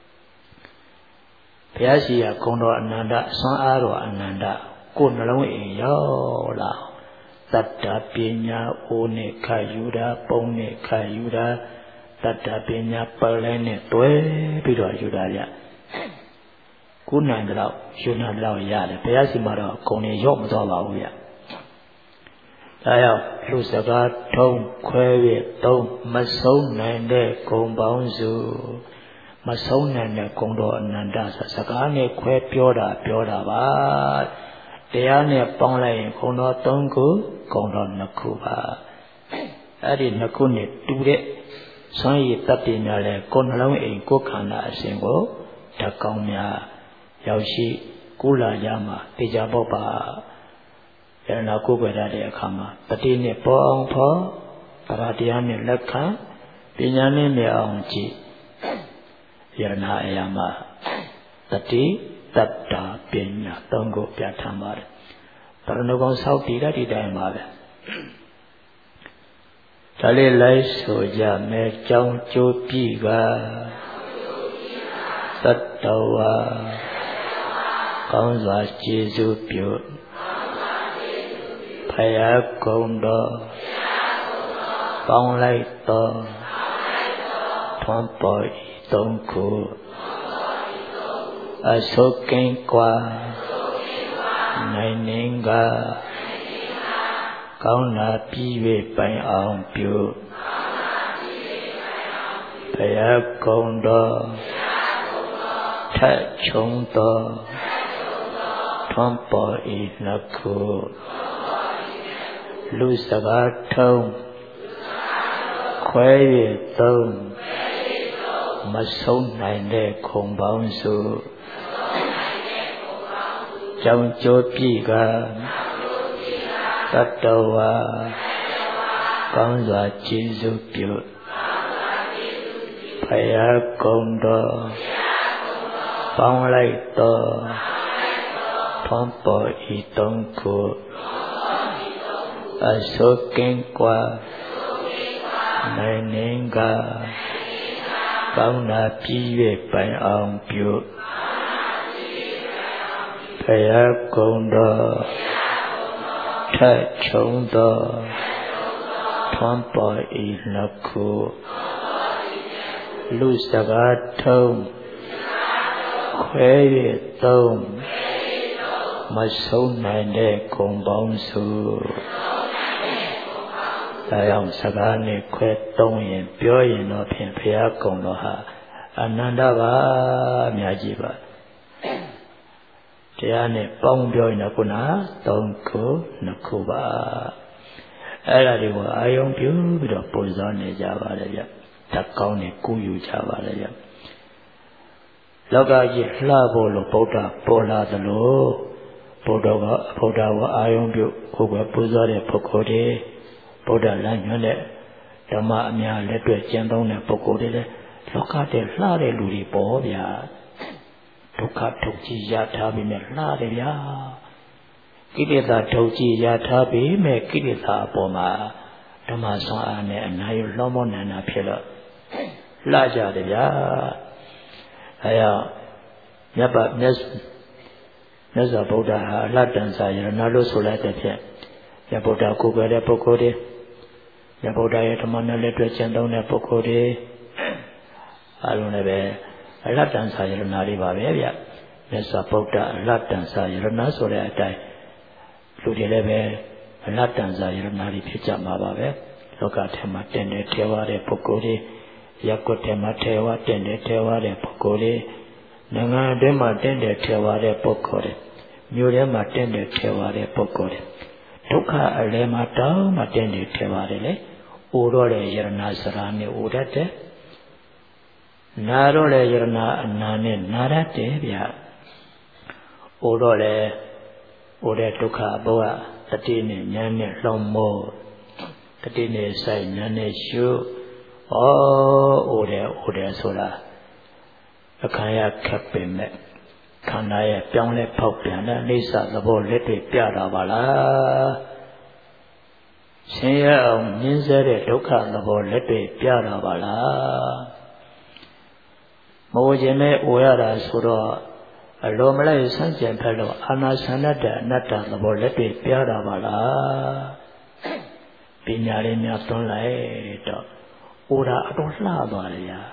ဘုရားရှိခိုးဂုဏ်တော်အနန္တဆွမ်းအားတော်အနန္တကိုယ်နှလုံးအိမ်ရောက်လာတတ္တပညာအိုးနဲ့ခတ်ယူတာပုံနဲ့ခတ်ယူတာတတ္တပညာပိုက်လိုင်းနဲ့သွဲပြီးတော့ယူတာကြကိုယ်နိုင်တော့ယူနိုင်တော့ရတယ်ဘုရားရှိခိုးတော့ဂုဏ်တွေရော့မသွားပါဘူးဗျဒါကြောင့်လူစကားထုံးခွဲ၍သုံးမဆုံးနိုင်တဲ့ဂုဏ်ပေါင်းစုမဆုံးနိုင်တဲ့ဂုဏ်တော်အနန္တဆိုစကားနဲ့ခွဲပြောတာပါတရားနဲ့ပေါင်းလိုက်ရင်ဂုဏ်တော်၃ခုဂုဏ်တော်၂ခုပါအဲ့ဒီ၂ခုနဲ့တူတဲ့ဆွမ်းရည်တတ်ပညာလဲကိုယ်နှလုံးအိမ်ကိုယ်ခန္ဓာအစဉ်ကိုဓာတ်ကောင်းများရောက်ရှိကုလာကြမှာတေချာပေါ့ပါယရဏကိုယ်ွယ်ရတဲ့အခါမှာတတိနဲ့ပေါ်အောင်ဖော်တရားတရားနဲ့လက်ခံပညာနဲ့မြအောင်ကြည့်ယရဏအရာမှာတတိတတ္တာပညာသုံးခုပြဋ္ဌာန်းပါတယ်တရဏဂုံဆောက်တည်တဲ့ဒီတိုင်းပါပဲဒါလေးလိုက်ဆိုကြမယ်ကြောင်းကျိုးပြီကသတ္တဝါကောင်းစွာကျေးဇူးပြုဘုရားကုံတော်ပေါင်းလိုက်တော်ထွန်းပေါ်ဤသုံးခုအဆုကင်းကွာနိုင်နေကကောင်းလာပြီး၍ပိုင်အောင်ပြုဘုရားကုံတော်ထက်ချုံတော်ထွန်းပေါ်ဤနှစ်ခုလူစကားထုံးခွဲ၍သုံးမဆုံးနိုင်တဲ့ခုံပေါင်းစုကြောင့်ကြိုးပြီကတတ္တဝါကောင်းစွာကျေးဇူးပြုဘုရားကုံတော်ပေါင်းလိုက်တော်ထွန်းပေါ်ဤသုံးခုအစုကင်းကွာနိုင်နေကကောင်းလာပြီး၍ပိုင်အောင်ပြုဘုရားကုံတော်ထက်ချုံတော်ထွန်းပေါ်ဤနှစ်ခုလူစကားထုံးခွဲ၍သုံးမဆုံးနိုင်တဲ့ခုံပေါင်းစုဒါကြောင့်စကားနဲ့ခွဲသုံးရင်ပြောရင်တော့ဖြင့်ဘုရားကုံတော်ဟာအနန္တပါအများကြီးပါတရားနဲ့ပေါင်းပြောရင်တော့ခုနသုံးခုနှစ်ခုပါအဲ့ဒါတွေကိုအာယုံပြုပြီးတော့ပုံစောနေကြပါလေဗျဓာတ်ကောင်းနဲ့ကူးယူကြပါလေဗျလောကကြီးလှဖို့လို့ဗုဒ္ဓပေါ်လာသလိုဗုဒ္ဓကအာယုံပြုကိုယ်ပဲပူဇော်တဲ့ပုဂ္ဂိုလ်တွေဗုဒ္ဓလမ်းညွှန်တဲ့ဓမ္မအများလက်တွေ့ကျင့်သုံးတဲ့ပုဂ္ဂိုလ်တွေလည်းလောကတည်းလှတဲ့လူတွေပေါ့ဗျာဒုက္ခထုတ်ကြီးရထားပြီးမြလှတယ်ဗျာကိလေသာထုတ်ကြီးရထားပြီးမြကိလေသာအပေါ်မှာဓမ္မဆွမ်းအားနဲ့အနာရလွှမ်းမိုးနိုင်တာဖြစ်တော့လှကြတယ်ဗျာအဲကြောင့်မြတ်စွာဘုရားဟာအလှတန်စာရဏလို့ဆိုလိုက်တဲ့ဖြင့်မြတ်ဗုဒ္ဓကိုယ်ပဲတဲ့ပုဂ္ဂိုလ်တွေမြတ်ဗုဒ္ဓရဲ့ဓမ္မနဲ့လက်တွေ့ကျင့်သုံးတဲ့ပုဂ္ဂိုလ်တွေအားလုံးလည်းပဲအလှတန်စာရဏတွေပါပဲဗျမြတ်စွာဘုရားအလှတန်စာရဏဆိုတဲ့အတိုင်းလူတွေလည်းပဲအလှတန်စာရဏတွေဖြစ်ကြမှာပါပဲလောကထဲမှာတင်တယ်ထဲဝါတဲ့ပုဂ္ဂိုလ်တွေရပ်ကွက်ထဲမှာထဲဝါတင်တယ်ထဲဝါတဲ့ပုဂ္ဂိုလ်တွေနိုင်ငံအတွင်းမှာတင်တယ်ထဲဝါတဲ့ပုဂ္ဂိုလ်တွေမြို့ထဲမှာတင်တယ်ထဲဝါတဲ့ပုဂ္ဂိုလ်တွေဒုက္ခအလယ်မှာတောင်းမှတင်တယ်ထဲဝါတယ်လေ။အိုတော့လေယရဏစရာနဲ့အိုတတ်တယ်။နာတော့လေယရဏအနာနဲ့နာတတ်တယ်ဗျ။အိုတော့လေအိုတဲ့ဒုက္ခဘဝတတိနဲ့ဉာဏ်နဲ့လှောင်မောတတိနဲ့ဆိုင်ဉာဏ်နဲ့ရှုအိုတယ်ဆိုတာအခါရခက်ပင်မဲ့ခန္ဓာရဲ့ပြောင်းလဲဖောက်ပြန်တဲ့အိဋ္ဌသဘောလက်တွေပြတာပါလားဆင်းရဲအောင်မြင်စေတဲ့ဒုက္ခသဘောလက်တွေပြတာပါလားမဝခြင်းနဲ့အိုရတာဆိုတော့အလိုမလိုက်ဆန့်ကျင်ဖက်လို့အာနာဆန္ဒတဲ့အနတ္တသဘောလက်တွေပြတာပါလားပညာလေးများသွန်းလိုက်တော့အိုတာအတော်လှသွားတယ်ညာ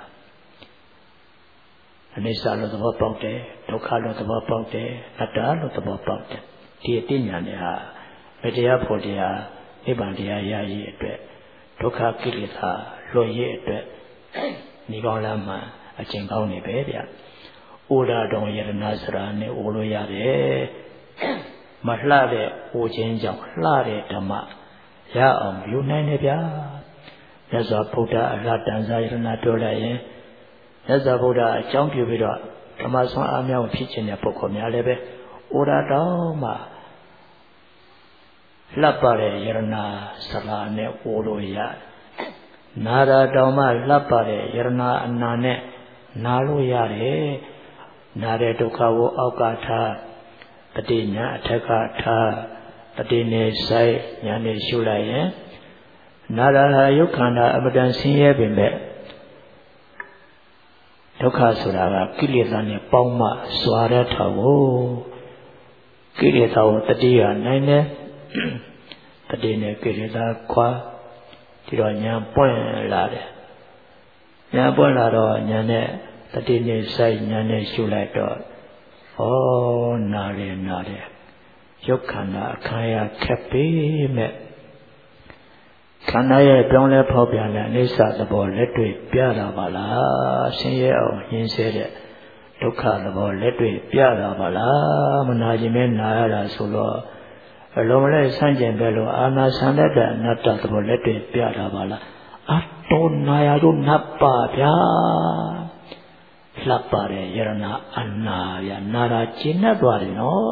အနိစ္စလို့သဘောပေါက်တယ်ဒုက္ခလို့သဘောပေါက်တယ်အတ္တလို့သဘောပေါက်တယ်ဒီအသိဉာဏ်နဲ့ဟာမတရားဖို့တရားနိဗ္ဗာန်တရားရရေးအတွက်ဒုက္ခကိလေသာလွတ်ရေးအတွက်ဒီကောင်းလမ်းမှာအကျင့်ကောင်းနေပဲဗျအိုဒါတော်ယရဏစရာနဲ့အိုလို့ရတယ်မလှတဲ့အိုခြင်းကြောင့်လှတဲ့ဓမ္မရအောင်ယူနိုင်တယ်ဗျာမြတ်စွာဘုရားအလှတန်စာယရဏပြောလိုက်ရင်မြတ်စွာဘုရားအကြောင်းပြုပြီးတော့ဓမ္မဆွမ်းအားများကိုဖြစ်ခြင်းတဲ့ပုဂ္ဂိုလ်များလည်းပဲဩဒါတော်မှာလှပ်ပါတဲ့ယရဏစရာနဲ့ဩလို့ရနာရာတော်မှာလှပ်ပါတဲ့ယရဏအနာနဲ့နာလို့ရတယ်နာတဲ့ဒုက္ခကိုအောက်ကထားတတိညာအထက်ကထားတတိနဲ့ဆိုင်ညာနဲ့ရှုလိုက်ရင်နာရာဟာယုတ်ခန္ဓာအပဒံဆင်းရဲပင်ပဲဒုက္ခဆိုတာကကိလေသာနဲ့ပေါင်းမှစွာတဲ့ထောက်ကိုကိလေသာကိုတတိယနိုင်တယ်တတိနဲ့ကိလေသာခွာဒီတော့ညာပွင့်လာတယ်ညာပွင့်လာတော့ညာနဲ့တတိနဲ့ဆိုင်ညာနဲ့ရှုလိုက်တော့နာတယ်ရုပ်ခန္ဓာအခါရခက်ပေမဲ့ခန္ဓာရဲ့ပြောင်းလဲဖောက်ပြန်တဲ့အိဋ္ဌသဘောလက်တွေ့ပြတာပါလားဆင်းရဲအောင်ရင်းဆဲတဲ့ဒုက္ခသဘောလက်တွေ့ပြတာပါလားမနာခြင်းနဲ့နာရတာဆိုတော့အလုံးမလဲဆန့်ကျင်ပဲလို့အာနာဆန္ဒတဲ့အနတ္တသဘောလက်တွေ့ပြတာပါလားအတောနာရတို့နတ်ပါဗျာလှပ်ပါတယ်ယရဏအနာဗျာနာတာကျင့်တတ်သွားတယ်နော်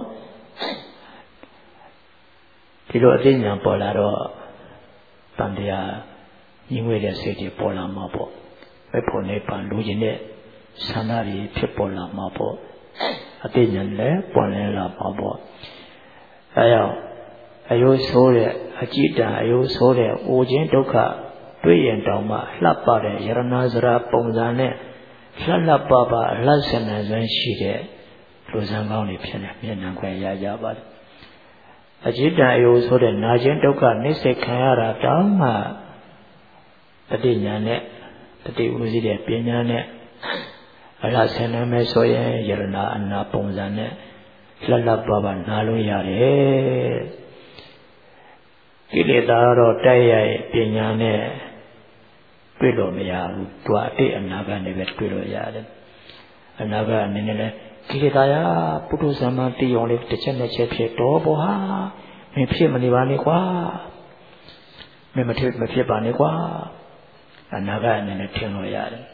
ဒီလိုအသိဉာဏ်ပေါ်လာတော့တန်တရားညီငွေတဲ့စိတ်တွေပေါ်လာမှာပေါ့ဘယ်ဖို့နေပန်လူကျင်တဲ့ဆန္ဒတွေဖြစ်ပေါ်လာမှာပေါ့အသိဉာဏ်လည်းပေါ်လင်းလာမှာပေါ့အဲကြောင့်အယုဆိုးတဲ့အကြည်တန်အယုဆိုးတဲ့အိုခြင်းဒုက္ခတွေ့ရင်တောင်မှလှပ်ပါတဲ့ယရဏစရာပုံစံနဲ့လှပပအလှဆန္ဒစွမ်းရှိတဲ့လူစံကောင်းတွေဖြစ်နေမျက်နှာခွဲရကြပါတယ်အကြည်တန်အယုဆိုတဲ့နာခြင်းဒုက္ခနှိစ္စခံရတာတောင်မှတတိညာနဲ့တတိဥစည်းတဲ့ပညာနဲ့အလှဆန္ဒမဲ့ဆိုရင်ယရဏအနာပုံစံနဲ့လှပပနာလို့ရတယ်ကိလေသာတော့တိုက်ရိုက်ပညာနဲ့တွေ့လို့မရဘူးသူအတိတ်အနာဂတ်နဲ့ပဲတွေ့လို့ရတယ်အနာဂတ်အနေနဲ့လည်းကိလေသာရပုထုဇဉ်မှတည်အောင်လေးတစ်ချက်နဲ့ချက်ဖြစ်တော့ဘောဟာမင်းဖြစ်မနေပါနဲ့ကွာမင်းမဖြစ်ပါနဲ့ကွာအနာဂတ်အနေနဲ့ထင်လို့ရတယ်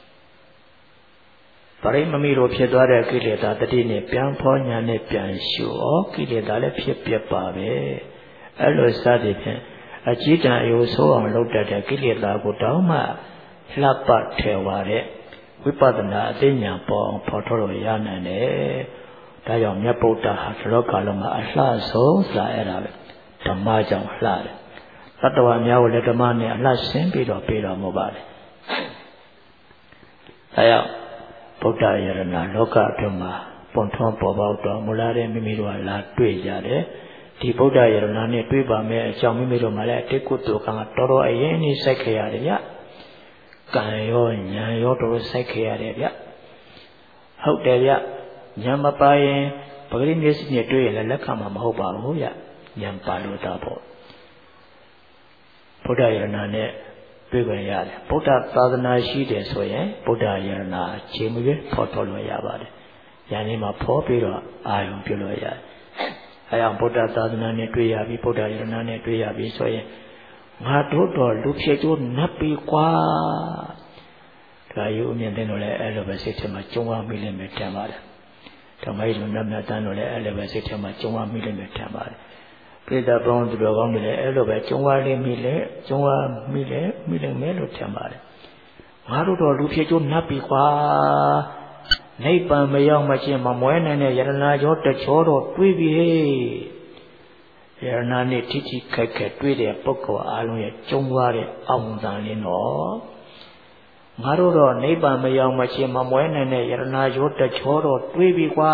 ပရိမမိတို့ဖြစ်သွားတဲ့ကိလေသာတတိနဲ့ပြန်ဖောညာနဲ့ပြန်ရှုဩကိလေသာလည်းဖြစ်ပြပါပဲအဲ့လိုစသည်ဖြင့်အကြည်တန်အယုဆိုးအောင်လုပ်တတ်တဲ့ကိလေသာကိုတောင်းမှလှပထဲဝါတဲ့ဝိပဿနာအသိဉာဏ်ပေါ်အောင်ဖော်ထုတ်လို့ရနိုင်တယ်။ဒါကြောင့်မြတ်ဗုဒ္ဓဟာသရောကာလမှာအလှဆုံးစာအဲ့ဒါပဲဓမ္မကြောင့်လှတယ်။သတ္တဝါများကိုလည်းဓမ္မနဲ့အလှဆင်းပြီးတော့ပြေတော်မူပါတယ်။ဒါကြောင့်ဗုဒ္ဓယရဏလောကအတွင်းမှာပွန်ထွန်းပေါ်ပေါက်တော်မူလာတဲ့မိမိတို့ကလာတွေ့ကြတယ်။ဒီဗုဒ္ဓယရဏနဲ့တွေ့ပါမယ်အကြောင်းမိမိတို့မှလည်းတိကုတ္တကံတော်တော်အရင်ကြီးစိုက်ခဲ့ရတယ်ဗျကံရောဉာဏ်ရောတော်တော်စိုက်ခဲ့ရတယ်ဗျဟုတ်တယ်ဗျဉာဏ်မပါရင်ပဂရိမျက်စိနဲ့တွေ့ရင်လည်းလက်ခံမှာမဟုတ်ပါဘူးဗျဉာဏ်ပါလို့တော့ပေါ့ဗုဒ္ဓယရဏနဲ့တွေ့ခွင့်ရတယ်ဗုဒ္ဓသာသနာရှိတယ်ဆိုရင်ဗုဒ္ဓယရဏခြေမွေးဖော်ထုတ်လို့ရပါတယ်ဉာဏ်လေးမှာဖော်ပြီးတော့အာရုံပြုလို့ရတယ်အဲအောင်ဗုဒ္ဓသာသနာနဲ့တွေ့ရပြီဗုဒ္ဓယရဏနဲ့တွေ့ရပြီဆိုရင်ငါတို့တော့လူဖြစ်ကျိုးနတ်ပြီကွာဒါယူအမြင်သိလို့လည်းအဲ့လိုပဲစိတ်ထဲမှာကြုံရမိလိမ့်မယ်ထင်ပါတယ်ဓမ္မကြီးလူနတ်မြတ်တန်းလို့လည်းအဲ့လိုပဲစိတ်ထဲမှာကြုံရမိလိမ့်မယ်ထင်ပါတယ်ပြိတ္တပေါင်းသူတော်ကောင်းတွေလည်းအဲ့လိုပဲကြုံရလိမ့်မိလေကြုံရမိလိမ့်မယ်လို့ထင်ပါတယ်ငါတို့တော့လူဖြစ်ကျိုးနတ်ပြီကွာနိဗ္ဗာန်မရောက်မချင်းမမွဲနိုင်တဲ့ယရဏကျော်တချောတော့တွေးပြီဟေ့ယရဏနဲ့ထိထိခိုက်ခိုက်တွေးတဲ့ပုဂ္ဂိုလ်အားလုံးရဲ့ကျုံသွားတဲ့အောင်သံလေးတော့ငါတို့တော့နိဗ္ဗာန်မရောက်မချင်းမမွဲနိုင်တဲ့ယရဏကျော်တချောတော့တွေးပြီကွာ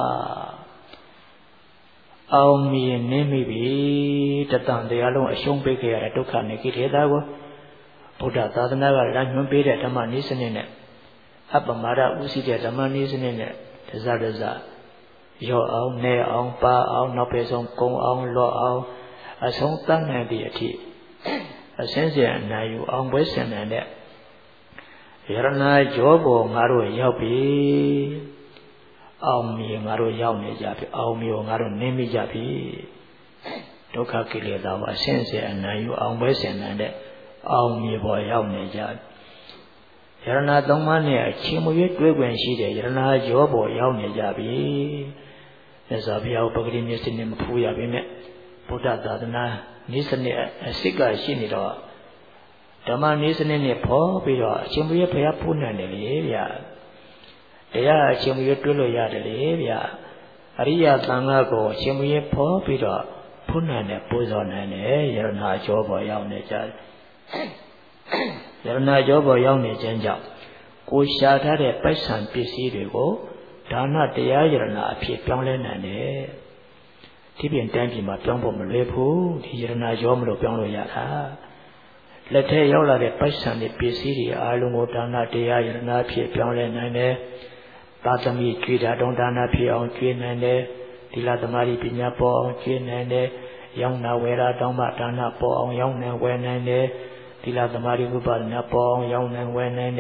အောင်မြင်နေမိပြီတတန်တရားလုံးအရှုံးပေးခဲ့ရတဲ့ဒုက္ခနဲ့ကိလေသာကိုဗုဒ္ဓသာသနာကလမ်းညွှန်ပေးတဲ့ဓမ္မနည်းစနစ်နဲ့အပ္ပမရဥစီတဲ့ဓမ္မနည်းစနစ်နဲ့တစရော့အောင်နဲအောင်ပါအောင်နောက်ပြေဆုံးကုံအောင်လော့အောင်အဆုံးတတ်နိုင်သည့်အထိအစင်းစင်အနာယူအောင်ပွဲဆင်တဲ့ယရဏကျောပေါ်ငါတို့ရောက်ပြီအောင်မြေငါတို့ရောက်နေကြပြီအောင်မြေငါတို့နင်းမိကြပြီဒုက္ခကိလေသာကိုအစင်းစင်အနာယူအောင်ပွဲဆင်တဲ့အောင်မြေပေါ်ရောက်နေကြပြီယရဏသုံးပါးနဲ့အချင်းမွေးတွေ့ခွင့်ရှိတဲ့ယရဏကျောပေါ်ရောက်နေကြပြီမြတ်စွာဘုရားပဂရိမျက်စိနဲ့မဖူးရပါနဲ့ဗုဒ္ဓသာသနာနည်းစနစ်အစစ်ကရှိနေတော့ဓမ္မနည်းစနစ်နဲ့ဖော်ပြီးတော့အချင်းမွေးဘုရားဖူးနိုင်တယ်လေဗျာတရားအချင်းမွေးတွေ့လို့ရတယ်လေဗျာအရိယသံဃာကိုအချင်းမွေးဖော်ပြီးတော့ဖူးနိုင်တယ်ပူဇော်နိုင်တယ်ယရဏကျောပေါ်ရောက်နေကြတယ်ယရဏကျောပေါ်ရောက်နေခြင်းကြောင့်ကိုရှာထားတဲ့ပိုက်ဆံပစ္စည်းတွေကိုဒါနတရားယရဏအဖြစ်ပြောင်းလဲနိုင်တယ်ဒီပြင်တိုင်းပြည်မှာပြောင်းဖို့မလွယ်ဘူးဒီယရဏကျောမလို့ပြောင်းလို့ရတာလက်ထဲရောက်လာတဲ့ပိုက်ဆံတွေပစ္စည်းတွေအားလုံးကိုဒါနတရားယရဏအဖြစ်ပြောင်းလဲနိုင်တယ်သာသမီကျွေးတာတောင်းဒါနဖြစ်အောင်ကျွေးနိုင်တယ်သီလသမာဓိပညာပေါ်အောင်ကျွေးနိုင်တယ် Young Nawera Doma Dana Pong, Young and when and Tila the Maribuba Napong, Young and when and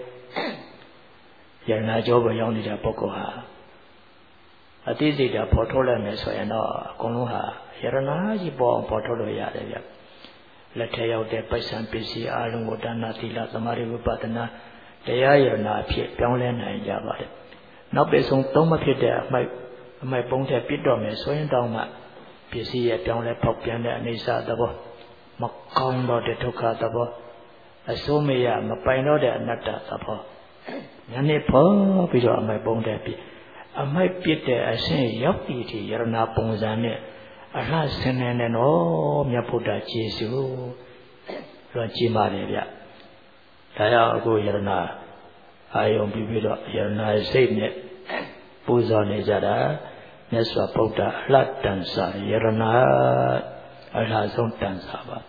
Yana Joba Young Pokoha. A dizzy the Portola Mesoyana, Konoha, Yarana, Yibon Portolo Yadaya. Let out the person PC, Alumodana Tila the Maribubatana, the Ayana, Pion and Java. Not based on Toma Pita, my bone had pit on me, swing down my PC at Pion Popian and Nisa the bo. Macondo de Toka the bo. Asumia, Mapino de Nata the bo. Nani po, Pido, my bone happy. I might pit there, I say, Yoki, Yarana Ponzane. Alas, and oh, Miapuda Jesu, Ranchimaria. Taya go Yarana. I on Bibido Yarana Saint Puzon Jada, Neswa Pota, Latansa, Yarana, Alazon Tansaba.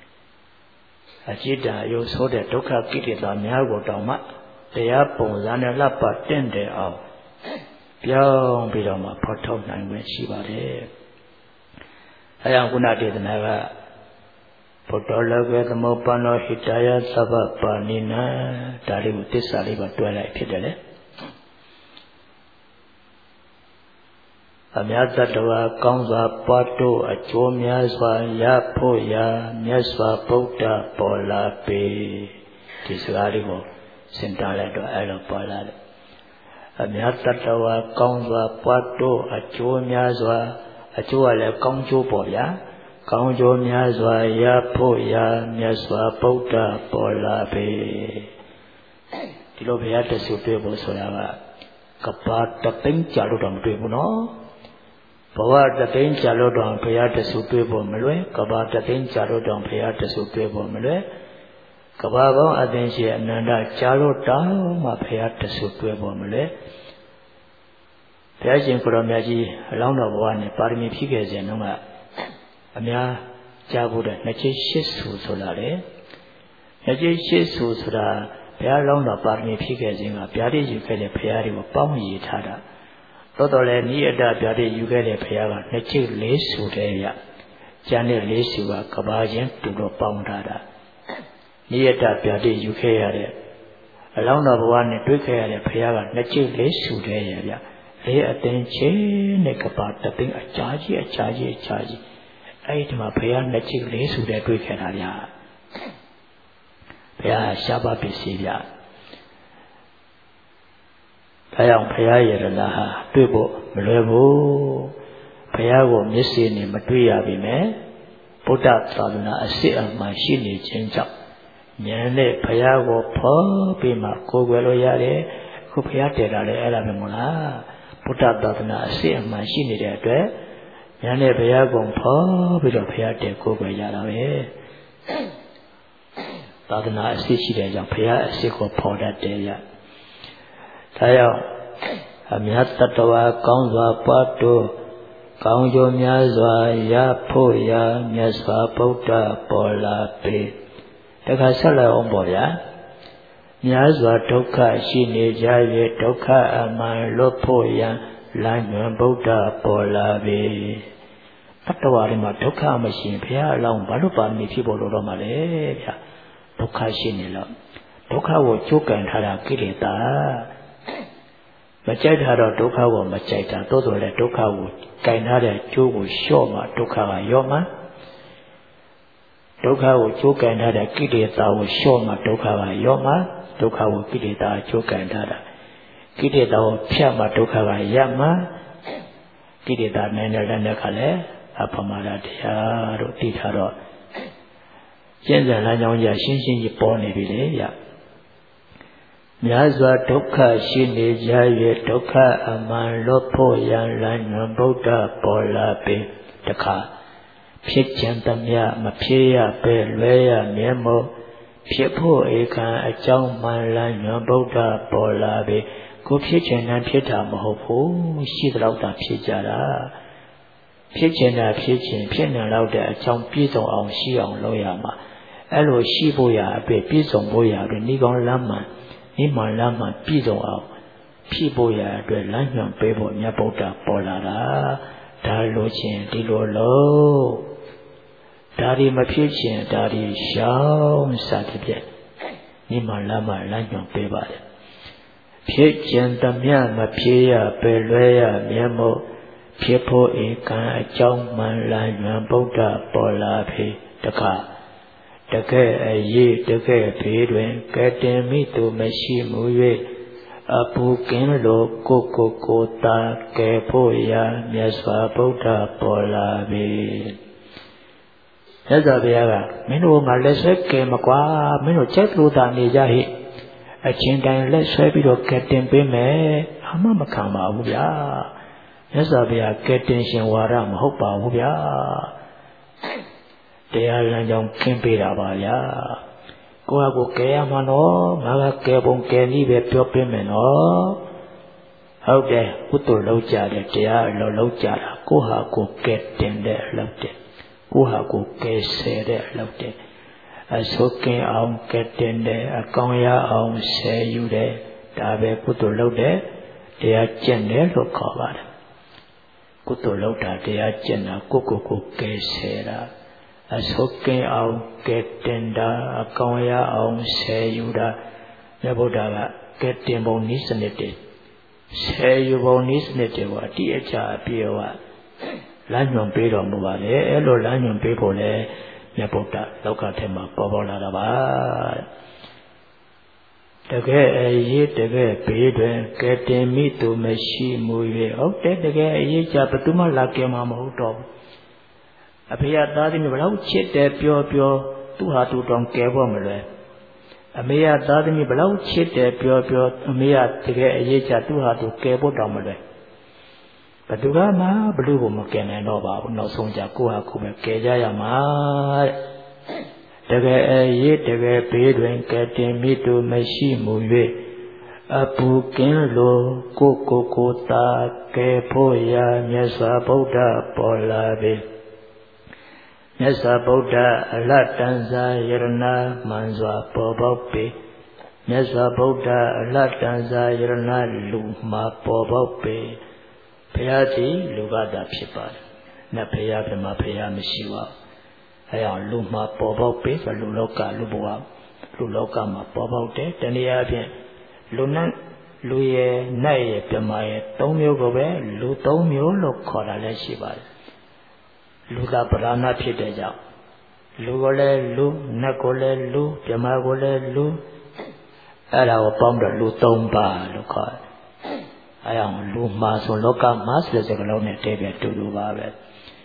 Ajita, you saw the Toka Kitty Lamiago Doma, the Apons and a Lapa tende of Pion Bidoma Porto and when she was there. I am going to do the Naga Portola with the Mopano Hitaya Saba Panina, Tari this Saliba Twilight Pidele. Amiata Tawa Kongza Pato, a Chomiaswa, Yapoya, Miaswa Pota, Pola Pe, Tisarigo, Sentala to Alopala. Amiata Tawa Kongza Pato, a Chomiaswa. A chuale Kongju Boya, Kongju Miaswa Yapoya, Miaswa Pota Pola Pe. Tilopia the Supebo Solava. Kapat the Pink Chaludam Tribuno. Power the Pink Chaludam Payata Supebo Mele, Kabat the Pink Chaludam Payata Supebo Mele, Kababo Adensia Nanda Chalota, Mapayata Supebo Mele. Piazin Kuramaji, along the one, Parmi Pigas and Noma Amia Jabuda, Nachi Shisu Solare Nachi Shisu Soda, Pia long the Parmi Pigas in a Piadi, you get a Piari of Pomi Tada. Totally near that Piadi, you get a Piaga, Nachi Lesu area, Jani Lesu, Kabajan to go Poundada. Near that Piadi, you carry along the one, to carry a Piaga, Nachi Lesu area. They attention, make about the thing a charge. I to my prayer, natural race with that we can have. Paya Shaba Pisidia. Payang Paya Laha, Tubo, Melevo, Payago missing in Matuya Bime, put up Sadana, a sit of my shilly change up. Yane Payago, Po, Pima, Kogwelo Yare, Kupiate, Alamona. Put up Dadana, a sea machine there, Yane Payagong Po, with a Payate Koga Yarawe. Dadana, a stitchy young Paya, a sick of powder day. Taya Amiatatawa, Kongwa Pato, Kongjo Miazwa, Yapoya, Miaswa Pota, Pola Pe. The Casala on Boya. Miaswa Toka, Shini Jaye, Toka, Aman Lopoya, Lanyan Buddha, Pola Ve. Patawarima Toka machine, Pia, Long Balupa, me people Romale, Toka Shinila. Toka will choke and Hara Kirita. Machata Toka will Machata, Toto let Toka would, Kainada, Chu, Shoma, Toka Yoma. Toka will choke and Hara Kirita, will Shoma, Toka Yoma. Toka will Kirita, Choka and Hara. Kirita, Piama, Toka Yama. Kirita, Nana Kale, Apamara, Titaro. Jenza Lanyoya, Shinshin, Pony Villa. Miazwa Toka, Shini, Jaye, Toka, Aman, Lopo, Yan, Lanyan, Buddha, Pola, Pe, Taka. Pichantamia, Mapia, Pe, Lea, Nemo. People, Eka, a young man, Lanyan, Buddha, Pola, Pe, go Pichan and Pita, Mohopo, she loved a Pijara. Pichan, Pina louder, a young Pito on Shi on Loyama. Elo Shibuya, Pe, Pizon Boya, the Nigon Lama. Niman Lama, Pido out. Piboya, the Lanyan Pebo, Nyabota, Polara, Talochin, Dilo Low. Dari mapichin dari shao satipet. Nima lama lanyon pebare. Pichin tamya mapia peluya miamo. People a chong man lan Buddha Bola P. The care a ye, the care pedwin, getting me to Meshimu. A pukin lo coco cota, kepoya, Miasva Buddha Bola P. Yazaviaga, Minu Malese came a qua, Minu check Luda Nijahi. A chintan let's have it or getting pime, Hamamakama Uya. Yazabia getting shin waram hopa ubia. They are landing Kimpira Baya. Go a go Kayamano, Maga Kabon Kenny, Pepimeno. How there, Puto Loja, they are Loja, Goha go get them there, loved it. Goha go get say there, loved it. As hooking out getting there, a Konya on say you there, Dabe Puto Lode, they are general covered. Kuto lauta dea jena kuku kesera. As hooking out getting da a konya on say you da Nabodaga getting bonis knitted. Say you bonis knitted what dear Pioa. Lanyon Pedro Mubale, Elo Lanyon people, Naboda, Locatema, Pobola. The gay ye the gay paid getting me to machine movie. Okay, the gay ye Japatuma Lakema Moto. Appear that in the road chit there pure too hard to don't care woman. A mere that in the below chit there pure a mere the gay ye too hard to care what domale. But Dugama blue woman can I know about no sonja kuha kume kejayama. The ye the paid getting me to machine movie. A pukin lo coco cota, kepoya, Nyasa Buddha Polabe. Nyasa Buddha, Latanza, Yerna, Manzwa Pobope. Nyasa Buddha, Latanza, Yerna, Luma Pobope. Payati, Lugada Pipa. Napaya, the Mapaya Mishiwa. Luma Pobope, Luloka Lubua, Luloka Ma Pobote, Tania, Lunan, Luye, Nay, Pemae, Tomio Gobe, Lutomio, Locola Leshiba, Luda Brana Piteja, Lugole, Lu, Nacole, Lu, Pemagole, Lu, Ella Pomba, Lutomba, Luca. I am Luma, so Loka Mas, the Galone Tebe to Luba.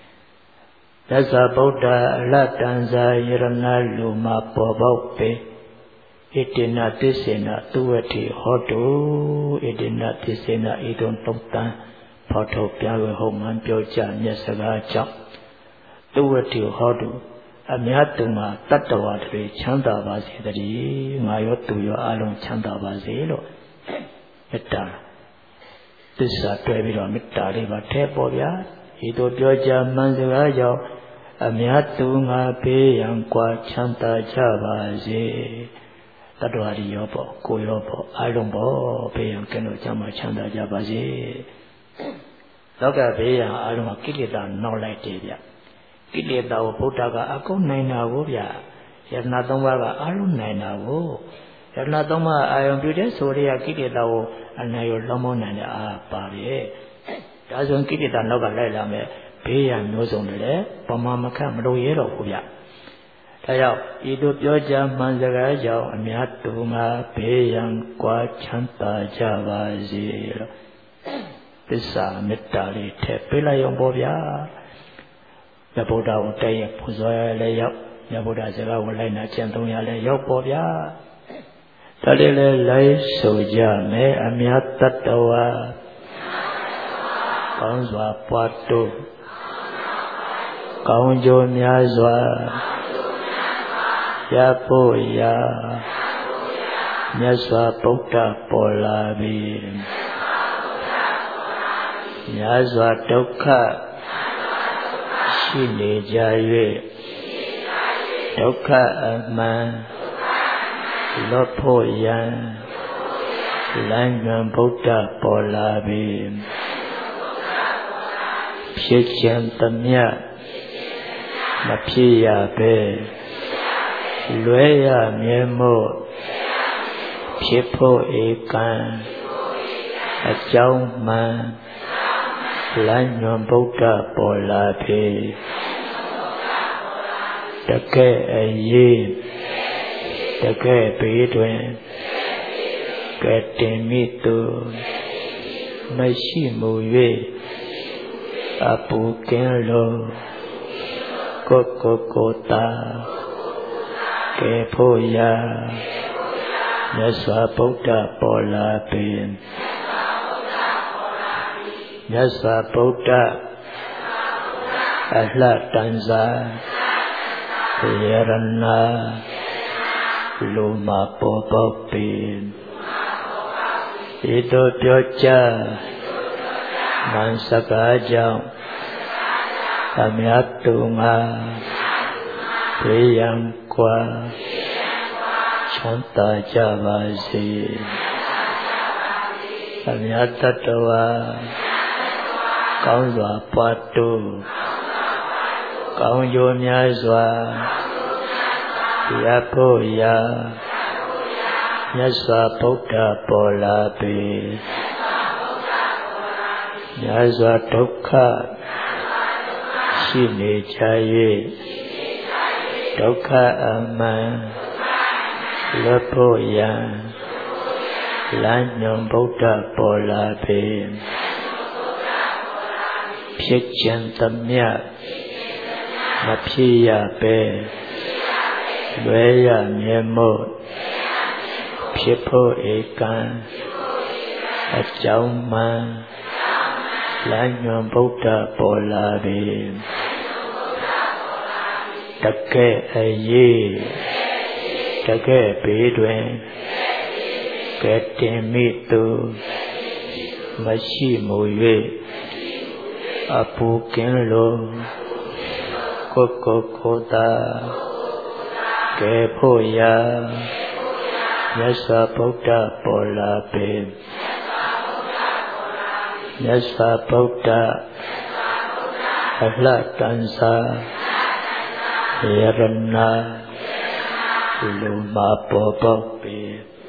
That's about the Latanza Yerana Luma Pobope. It did not descend to a tea hotu, it did not descend it on Topta, Poto Piago Home and Pioja, Nesaga Chop. To a tea hotu, a miatuma, Tatawatri, Chanda Vasi, Mayotu, your alone Chanda Vasilo. Metta. This is a Traviro Mittari, but Teporia, Ito Pioja Manzagajo. Amiatunga pe yang kwa chanta javaze Tadwari yopo, kuyopo, alumbo pe yang keno chama chanta javaze Loka pe yang aluma kilita no like tebya Kilita o putaga ako naina go bya Yarna tongwa ga alum naina go Yarna tongwa ayon pyude soriya kilita o anayo lomo nane a pare Dazon kilita no ga lai lame Pia Nozon le, Pamamaka Mroyero Huya. Tayo, Ido Pioja Manzagajo, Amiatuma, Payam Qua Chanta Java Zero. Pisa Mitali Tepila Yombovia. Yabuda will take Puzoya Layop, Yabuda Zera will lay Nachantonia Layopovia. Talile Lay Soja, Me Amiatatawa. Kanzwa Pato. Kaunjo Nyazwa Yapoya Nyazwa Buddha Polabi Nyazwa Dukha Shini Jaywe Dukha Ama Lopoya Lanyan Buddha Polabi Pshichan Tamya မဖြစ်ရပဲလွဲရမြဲမို့ဖြစ်ဖို့ဧကံအကြောင်းမှန်လမ်းညွန်ဗုဒ္ဓပေါ်လာပြီတကယ်အရေးတကယ်ဘေးတွင်ကဲတင်မိသူမရှိမှု၍အပူကင်းလို့ကိုတာကဲဖို့ရာမြတ်စွာဘုရားပေါ်လာပြီမြတ်စွာဘုရားအလှတန်စာယရနာလူမပေါ်ပေါက်ပြီဤသို့ပြောကြားမန်စကားကြောင့်အမြတ်သူငါဘေးရန်ကွာချမ်းသာကြပါစေအမြတ်တတဝါကောင်းစွာပွားတူကောင်းကျိုးများစွာရဖို့ရာမြတ်စွာဘုရားပေါ်လာပြီမြတ်စွာဒုက္ခရှိနေကြ၍ဒုက္ခအမှန်လွတ်ဖို့ရန်လမ်းညွန်ဗုဒ္ဓပေါ်လာပြီဖြစ်ခြင်းသမျှမဖြစ်ရပဲလွဲရမြဲမို့ဖြစ်ဖို့ဧကံအကြောင်းမှန်လမ်းညွန်ဗုဒ္ဓပေါ်လာပြီတကယ်အရေးတကယ်ဘေးတွင်ကဲတင်မိသူမရှိမှု၍အပူကင်းလို့ကိုတာကဲဖို့ရာမြတ်စွာဘုရားပေါ်လာပြီမြတ်စွာဘုရားအလှတန်စာယရနာလူမပေါ်ပေါက်ပြီ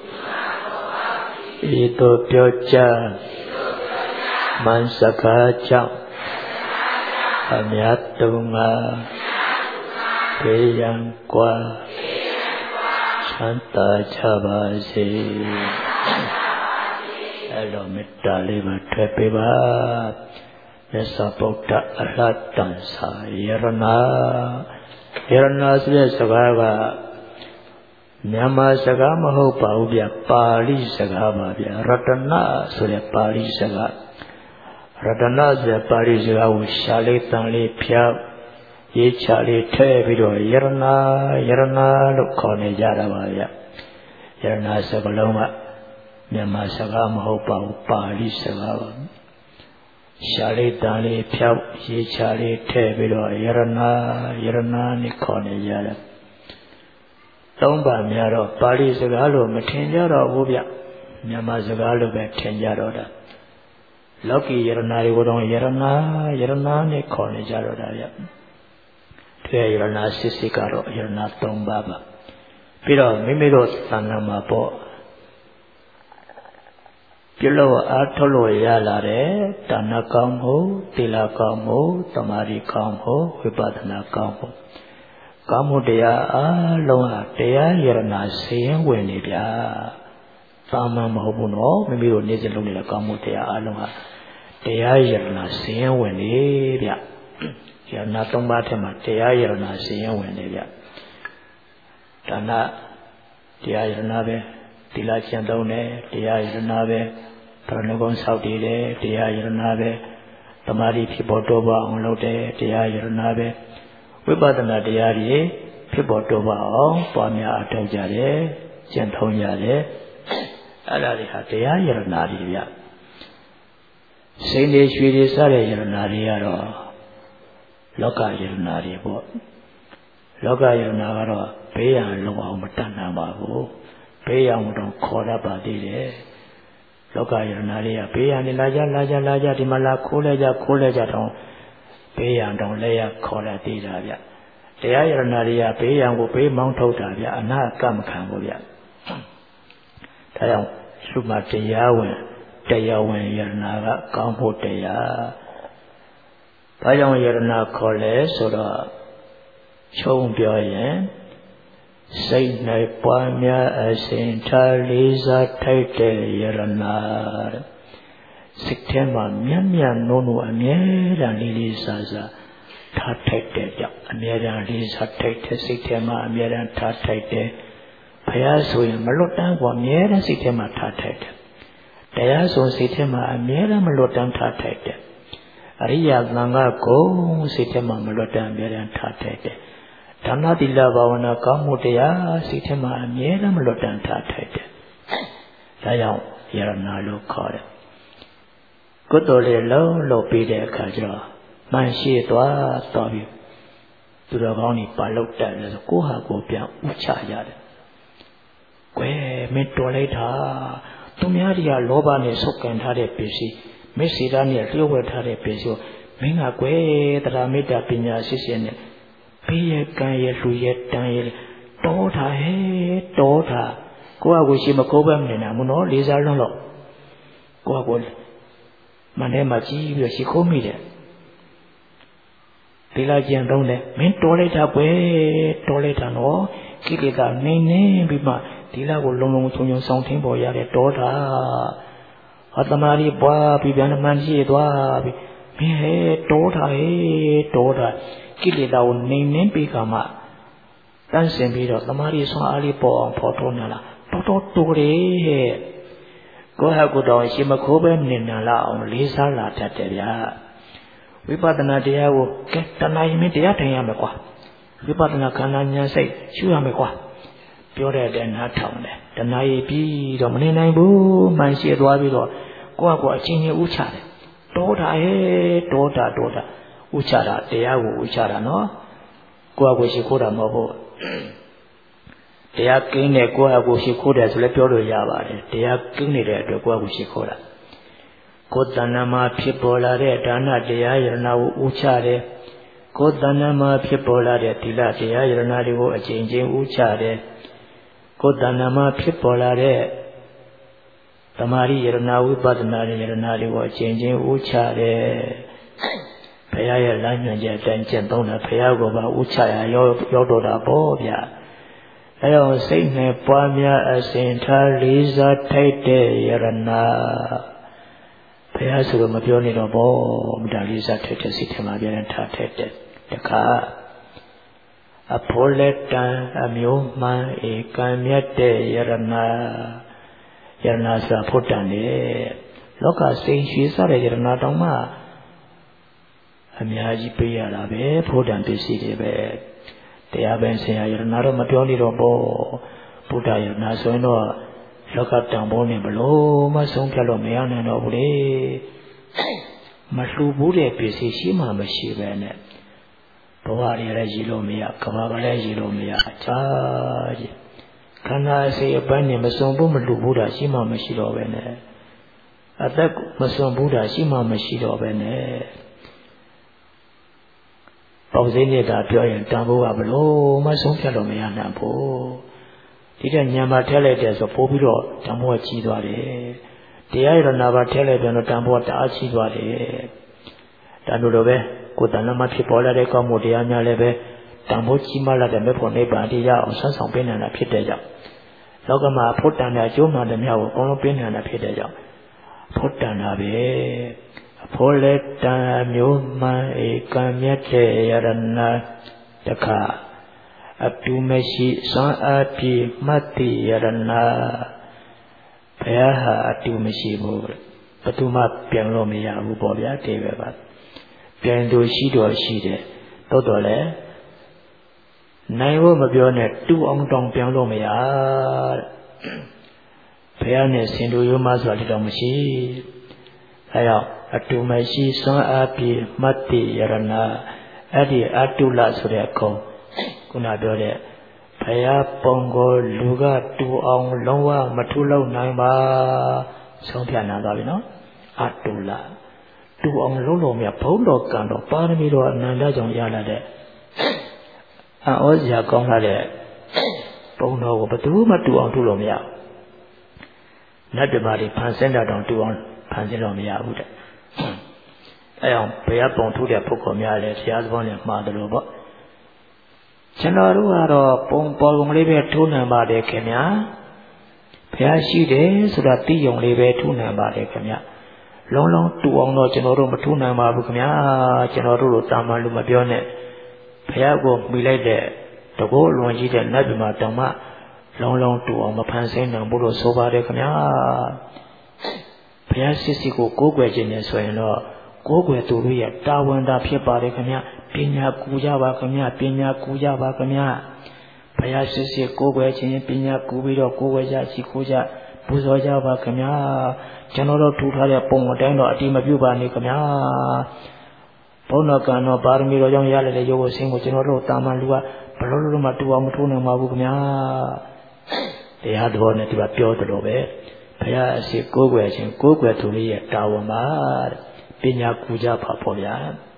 ဤသို့ပြောကြားမန်စကားကြောင့်အမြတ်သူငါဘေးရန်ကွာချမ်းသာကြပါစေအဲ့လိုမေတ္တာလေးပါထည့်ပေးပါမြတ်စွာဘုရားအလှတန်စာယရနာဆိုတဲ့စကားကမြန်မာစကားမဟုတ်ပါဘူးဗျပါဠိစကားပါဗျရတနာဆိုတဲ့ပါဠိစကားရတနာဆိုတဲ့ပါဠိစကားကိုရှားလေးတန်လေးဖြောက်ရေးချလေးထည့်ပြီးတော့ယရနာလို့ခေါ်နေကြတာပါဗျယရနာစကားလုံးကမြန်မာစကားမဟုတ်ပါဘူးပါဠိစကားပါရှားလေးတန်လေးဖြောက်ရေးချလေးထည့်ပြီးတော့ယရနာနဲ့ခေါ်နေကြတယ်သုံးပါများတော့ပါဠိစကားလို့မထင်ကြတော့ဘူးဗျမြန်မာစကားလို့ပဲထင်ကြတော့တာလောကီယရနာတွေကိုတော့ယရနာနဲ့ခေါ်နေကြတော့တာဗျဒီယရနာစစ်ကတော့ယရနာ၃ပါးပါပြီးတော့မိမိတို့သံဃာမှာပေါ့ပြုလို့အားထုတ်လို့ရလာတဲ့ဒါနကောင်းမှုသီလကောင်းမှုသမာဓိကောင်းမှုဝိပဿနာကောင်းမှုကောင်းမှုတရားအလုံးဟာတရားယရနာစည်ရင်ဝင်နေဗျာသာမန်မဟုတ်ဘူးနော်မိမိတို့နေ့စဉ်လုပ်နေတဲ့ကောင်းမှုတရားအလုံးဟာတရားယရနာစည်ရင်ဝင်နေဗျယရနာ၃ပါးထဲမှာတရားယရနာစည်ရင်ဝင်နေဗျဒါနတရားယရနာပဲသီလကျင့်သုံးတယ်တရားယရနာပဲပရဏဂုံဆောက်တည်တယ်တရားယရနာပဲသမာဓိဖြစ်ပေါ်တိုးပွားအောင်လုပ်တယ်တရားယရနာပဲဝိပဿနာတရားတွေဖြစ်ပေါ်တိုးပွားအောင်ပွားများအထောက်ကြတယ်ကျင့်သုံးကြတယ်အဲ့ဒါတွေဟာတရားယရနာတွေဗျစိတ်တွေရွှေတွေစတဲ့ယရနာတွေကတော့လောကယရနာတွေပေါ့လောကယရနာကတော့ဘေးရန်လုံအောင်မတတ်နိုင်ပါဘူးဘေးရန်တော့ခေါ်တတ်ပါသေးတယ်လောကယရနာတွေကဘေးရန်နေလာကြဒီမှာလာခိုးလဲကြတော့ဘေးရန်တော့လည်းရခေါ်တတ်သေးတာဗျတရားယရနာတွေကဘေးရန်ကိုဘေးမောင်းထုတ်တာဗျအနာကမ္မခံဘူးဗျဒါကြောင့်သုမတရားဝင်ယရနာကကောင်းဖို့တရားဘာကြောင့်ယရနာခေါ်လဲဆိုတော့ခြုံပြောရင်စိတ်၌ပွားများအစဉ်ထားလေးစားထိုက်တဲ့ယရနာစိတ်ထဲမှာမြတ်မြတ်နိုးနိုးအမြဲတမ်းလေးစားစားထားထိုက်တဲ့ကြောင့်အမြဲတမ်းလေးစားထိုက်တဲ့စိတ်ထဲမှာအမြဲတမ်းထားထိုက်တဲ့ဘုရားဆိုရင်မလွတ်တမ်းကအမြဲတမ်းစိတ်ထဲမှာထားထိုက်တယ်တရားဆိုစိတ်ထဲမှာအမြဲတမ်းမလွတ်တမ်းထားထိုက်တယ်အရိယာသံဃာကိုစိတ်ထဲမှာမလွတ်တမ်းအမြဲတမ်းထားထိုက်တယ်ဒါနသီလဘာဝနာကောင်းမှုတရားစိတ်ထဲမှာအမြဲတမ်းမလွတ်တမ်းထားထိုက်တယ်ဒါကြောင့်ယရနာလို့ခေါ်တယ်ကုသိုလ်လေးလုံးပြီးတဲ့အခါကျတော့မှန်ရှိသွားပြီသူတော်ကောင်းကြီးပါလို့တက်တယ်ဆိုကိုဟာကိုပြန်ဥချရတယ်ကွယ်မင်းတော်လိုက်တာသူများတွေကလောဘနဲ့ဆုတ်ကန်ထားတဲ့ပစ္စည်းမေစေတာနဲ့လျှို့ဝှက်ထားတဲ့ပစ္စည်းမင်းကကွယ်တရားမေတ္တာပညာရှိရှိနဲ့ဘေးရကံရလူရတန်ရတောထားဟဲ့တောထားကိုယ့်အကိုရှိမကိုးပဲမနေနိုင်ဘူးနော်လေးစားလုံးလို့ကိုယ့်အကိုမနဲ့မှကြည့်ပြီးတော့ရှိခိုးမိတယ်ဒီလာကျင်သုံးတယ်မင်းတော်လိုက်တာကွယ်တော်လိုက်တာနော်ကိလေသာနေပြီးမှဒီလာကိုလုံချုံဆောင်ထင်းပေါ်ရတဲ့တောထားအတမာရီပွားပြီးပြန်မှန်ရှိသွားပြီမင်းဟဲ့တောထားဟဲ့တောထားကိလေသာကိုနေပြီးကမှတန်းစင်ပြီးတော့တမာရီဆွမ်းအားလေးပေါ်အောင်ဖော်ထုတ်နေလားတော်တိုးတယ်ဟဲ့ကိုယ့်ဟာကိုယ်တော်ရှိမခိုးပဲနေနာလာအောင်လေးစားလာတတ်တယ်ဗျာဝိပဿနာတရားကိုကဲတဏှာရင်တရားထိုင်ရမယ်ကွာဝိပဿနာခန္ဓာဉာဏ်စိတ်ရှုရမယ်ကွာပြောတဲ့နားထောင်တယ်တဏှာရင်ပြီးတော့မနေနိုင်ဘူးမှန်ရှိသွားပြီးတော့ကိုယ့်ဟာကိုယ်အချင်းချင်းဥချတယ်တောတာဟဲ့တောတာဥချတာတရားကိုဥချတာနော်ကိုယ့်ဟာကိုယ်ရှိခိုးတာမဟုတ်ဘူးတရားကင်းတဲ့ကိုယ့်ဟာကိုယ်ရှိခိုးတယ်ဆိုလည်းပြောလို့ရပါတယ်တရားကင်းနေတဲ့အတွက်ကိုယ့်ဟာကိုယ်ရှိခိုးတာကိုယ်တဏ္ဍာမှာဖြစ်ပေါ်လာတဲ့ဒါနတရားယရနာကိုဥချတယ်ကိုယ်တဏ္ဍာမှာဖြစ်ပေါ်လာတဲ့သီလတရားယရနာတွေကိုအကျဉ်းချင်းဥချတယ်ကိုယ်တဏ္ဍာမှာဖြစ်ပေါ်လာတဲ့သမာဓိယရနာဝိပဿနာယရနာတွေကိုအကျဉ်းချင်းဥချတယ်ဘုရားရဲ့လမ်းညွှန်ချက်အတိုင်းကျင့်သုံးတာဘုရားကပါဥချရရောက်တော့တာပေါ့ဗျာအဲတော့စိတ်နဲ့ပွားများအစဉ်ထားလေးစားထိုက်တဲ့ယရနာဘုရားဆိုတော့မပြောနေတော့ဘောမတာလေးစားထိုက်တဲ့စိတ်ထဲမှာပြန်ထားထိုက်တဲ့တခါအဖို့လက်တန်အမျိုးမှန်ဧကံမြတ်တဲ့ယရနာဆိုတာဖို့တန်တယ်လောကစိတ်ရှိစားတဲ့ယရနာတောင်မှအများကြီးပေးရတာပဲဖို့တန်ပစ္စည်းတွေပဲတရားပင်ဆရာယရနာတော့မပြောနေတော့ဘောဘုရားယရနာဆိုရင်တော့လောကတန်ဖိုးနဲ့ဘလို့မဆုံးဖြတ်လို့မရနိုင်တော့ဘူးလေမလှူဘူးတဲ့ပစ္စည်းရှိမှမရှိပဲနဲ့ဘဝရည်လည်းရည်လို့မရကဘာကလည်းရည်လို့မရအခြားကြီးခန္ဓာအစိအပိုင်းနဲ့မစုံဘူးမလှူဘူးတာရှိမှမရှိတော့ပဲနဲ့အသက်မစုံဘူးတာရှိမှမရှိတော့ပဲနဲ့ပေါင်းစည်းနေတာပြောရင်တန်ဖိုးကဘလို့မဆုံးဖြတ်လို့မရနိုင်ဘူးဒီတဲ့ညံပါထည့်လိုက်တယ်ဆိုပို့ပြီးတော့တန်ဖိုးကကြီးသွားတယ်တရားရဏဘာထည့်လိုက်ပြန်တော့တန်ဖိုးကတအားကြီးသွားတယ်ဒါလိုပဲကိုယ်တဏ္ဍာမှာဖြစ်ပေါ်လာတဲ့ကောင်းမှုတရားများလည်းပဲတန်ဖိုးကြီးမားလာတဲ့မေဖို့နိဗ္ဗာန်တရားအောင်ဆန်းဆောင်ပေးနိုင်တာဖြစ်တဲ့ကြောင့်လောကမှာဖို့တန်တဲ့အကျိုးမှန်တဲ့မြောက်ကိုအကုန်လုံးပေးနိုင်တာဖြစ်တဲ့ကြောင့်ဖို့တန်တာပဲအဖို့လက်တန်မျိုးမှန်ဧကံမြတ်တဲ့ယရဏတခါအတူမရှိစွမ်းအားဖြင့်မှတ်တိယရဏဘုရားဟာအတူမရှိဘူးဘယ်သူမှပြန်လို့မရဘူးပေါ့ဗျာဒီပဲပါပြန်သူရှိတော့ရှိတယ်တိုးတော်လဲနိုင်ဖို့မပြောနဲ့တူအောင်တောင်ပြန်လို့မရတဲ့ဘုရားနဲ့စင်တူရိုးမဆိုတာတော့မရှိအဲကြောင့်အတူမရှိစွမ်းအားဖြင့်မှတ်တိယရဏအဲ့ဒီအတုလဆိုတဲ့ခုံခုနပြောတဲ့ဘုရားပုံကိုလူကတူအောင်လုံးဝမထုလုပ်နိုင်ပါဆုံးဖြတ်နာသွားပြီနော်အတုလတူအောင်လုံးလုံးမြဘုံတော်ကံတော်ပါရမီတော်အနန္တကြောင့်ရလာတဲ့ဩဇာကောင်းလာတဲ့ပုံတော်ကိုဘယ်သူမှတူအောင်ထုလို့မရဘူးနတ်ပြမာတွေဖန်ဆင်းတာတောင်တူအောင်ဖန်ဆင်းလို့မရဘူးတဲ့အဲအောင်ဘုရားပုံထုတဲ့ပုဂ္ဂိုလ်များလည်းဘုရားသဘောနဲ့မှားတယ်လို့ပေါ့ကျွန်တော်တို့ကတော့ပုံပေါ်ပုံလေးပဲထုနိုင်ပါတယ်ခင်ဗျာဘုရားရှိတယ်ဆိုတာသိယုံလေးပဲထုနိုင်ပါတယ်ခင်ဗျာလုံးလုံးတူအောင်တော့ကျွန်တော်တို့မထုနိုင်ပါဘူးခင်ဗျာကျွန်တော်တို့လိုတာမန်လူမပြောနဲ့ဘုရားကိုမိလိုက်တဲ့တကောလွန်ကြီးတဲ့နတ်ပြည်မှာတောင်မှလုံးလုံးတူအောင်မဖန်ဆင်းနိုင်ဘူးလို့ဆိုပါတယ်ခင်ဗျာဘုရားစစ်စစ်ကိုကိုးကွယ်ခြင်းနဲ့ဆိုရင်တော့ကိုးကွယ်သူတို့ရဲ့တာဝန်တာဖြစ်ပါတယ်ခင်ဗျာပညာကူကြပါခင်ဗျာပညာကူကြပါခင်ဗျာဘုရားစစ်စစ်ကိုးကွယ်ခြင်းပညာကူပြီးတော့ကိုးကွယ်ကြရှိခိုးကြပူဇော်ကြပါခင်ဗျာကျွန်တော်တို့ထူထားတဲ့ပုံအတိုင်းတော့အတိမပြုပါနဲ့ခင်ဗျာဘုန်းတော်ကံတော်ပါရမီတော်ကြောင့်ရလာတဲ့ရုပ်အစင်းကိုကျွန်တော်တို့တာမန်လူကဘလို့လို့မှတူအောင်မထိုးနိုင်ပါဘူးခင်ဗျာတရားတော်နဲ့သူကပြောတယ်လို့ပဲဘုရားအစစ်ကိုးကွယ်ခြင်းကိုးကွယ်သူလေးရဲ့တာဝန်ပါပညာကူကြပါပေါ့ဗျာ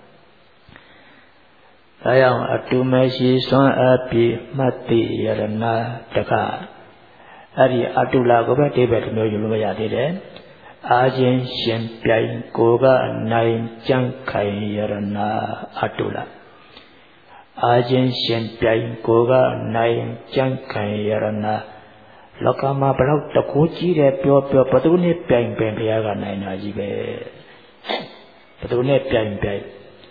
ဒါကြောင့်အတူမရှိစွမ်းအပ်ပြီးမှတ်သိရဏတကအဲ့ဒီအတုလာကိုပဲအိဗယ်တစ်မျိုးယူလို့ရသေးတယ်အာခြင်းရှင်ပြိုင်ကိုကနိုင်ကြံ့ခိုင်ရဏအတုလာအာခြင်းရှင်ပြိုင်ကိုကနိုင်ကြံ့ခိုင်ရဏလောကမှာဘလောက်တကူကြီးတယ်ပြောဘသူနဲ့ပြိုင်ပင်ဘုရားကနိုင်တာကြီးပဲဘသူနဲ့ပြိုင်ဘု